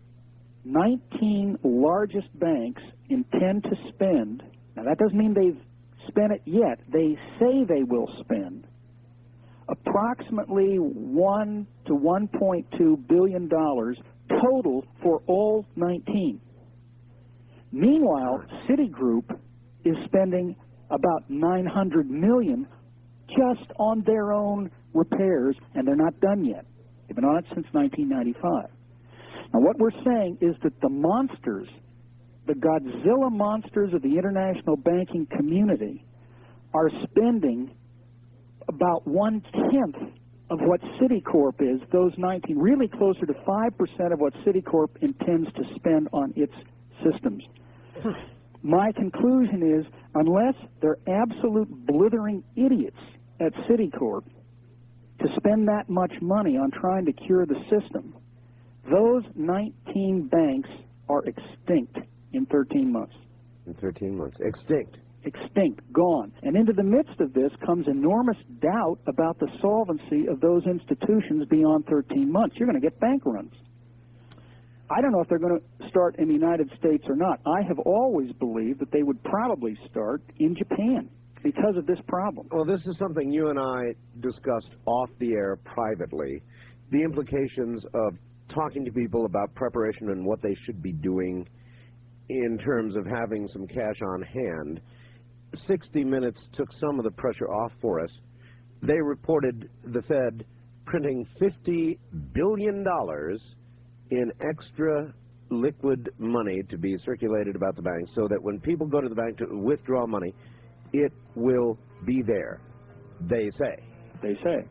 nineteen largest banks intend to spend. Now, that doesn't mean they've spent it yet. They say they will spend approximately one to one point two billion dollars total for all nineteen. Meanwhile, Citigroup is spending about nine hundred million dollars just on their own repairs, and they're not done yet. They've been on it since nineteen ninety-five. Now, what we're saying is that the monsters, the Godzilla monsters of the international banking community, are spending about one-tenth of what Citicorp is, those nineteen, really closer to five percent of what Citicorp intends to spend on its systems. My conclusion is, unless they're absolute blithering idiots at Citicorp to spend that much money on trying to cure the system, those nineteen banks are extinct in thirteen months. In thirteen months. Extinct. Extinct, gone. And into the midst of this comes enormous doubt about the solvency of those institutions beyond thirteen months. You're going to get bank runs. I don't know if they're going to start in the United States or not. I have always believed that they would probably start in Japan because of this problem. Well, this is something you and I discussed off the air privately, the implications of talking to people about preparation and what they should be doing in terms of having some cash on hand. sixty minutes took some of the pressure off for us. They reported the Fed printing fifty billion dollars in extra liquid money to be circulated about the bank so that when people go to the bank to withdraw money, it will be there, they say. They say.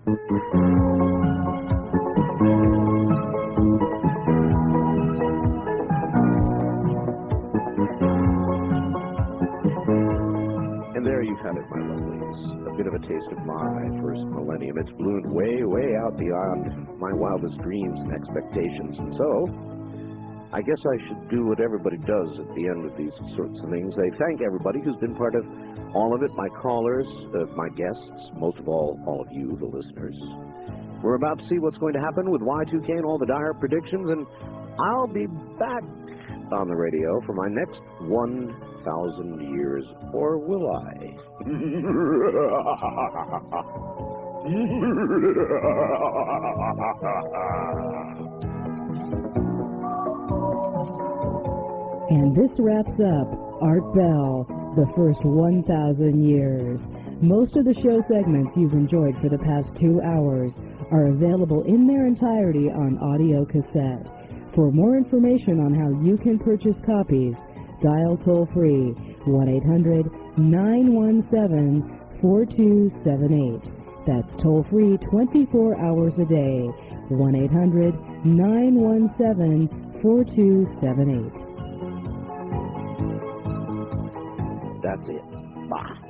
And there you have it, my lovelies. A bit of a taste of my first millennium. It's ballooned way, way out beyond my wildest dreams and expectations. And so, I guess I should do what everybody does at the end of these sorts of things. They thank everybody who's been part of all of it, my callers, uh, my guests, most of all, all of you, the listeners. We're about to see what's going to happen with Y two K and all the dire predictions, and I'll be back on the radio for my next one thousand years, or will I? And this wraps up Art Bell, the first one thousand years. Most of the show segments you've enjoyed for the past two hours are available in their entirety on audio cassette. For more information on how you can purchase copies, dial toll-free one eight hundred, nine one seven, four two seven eight. That's toll-free twenty-four hours a day, one eight hundred, nine one seven, four two seven eight. That's it. Bye.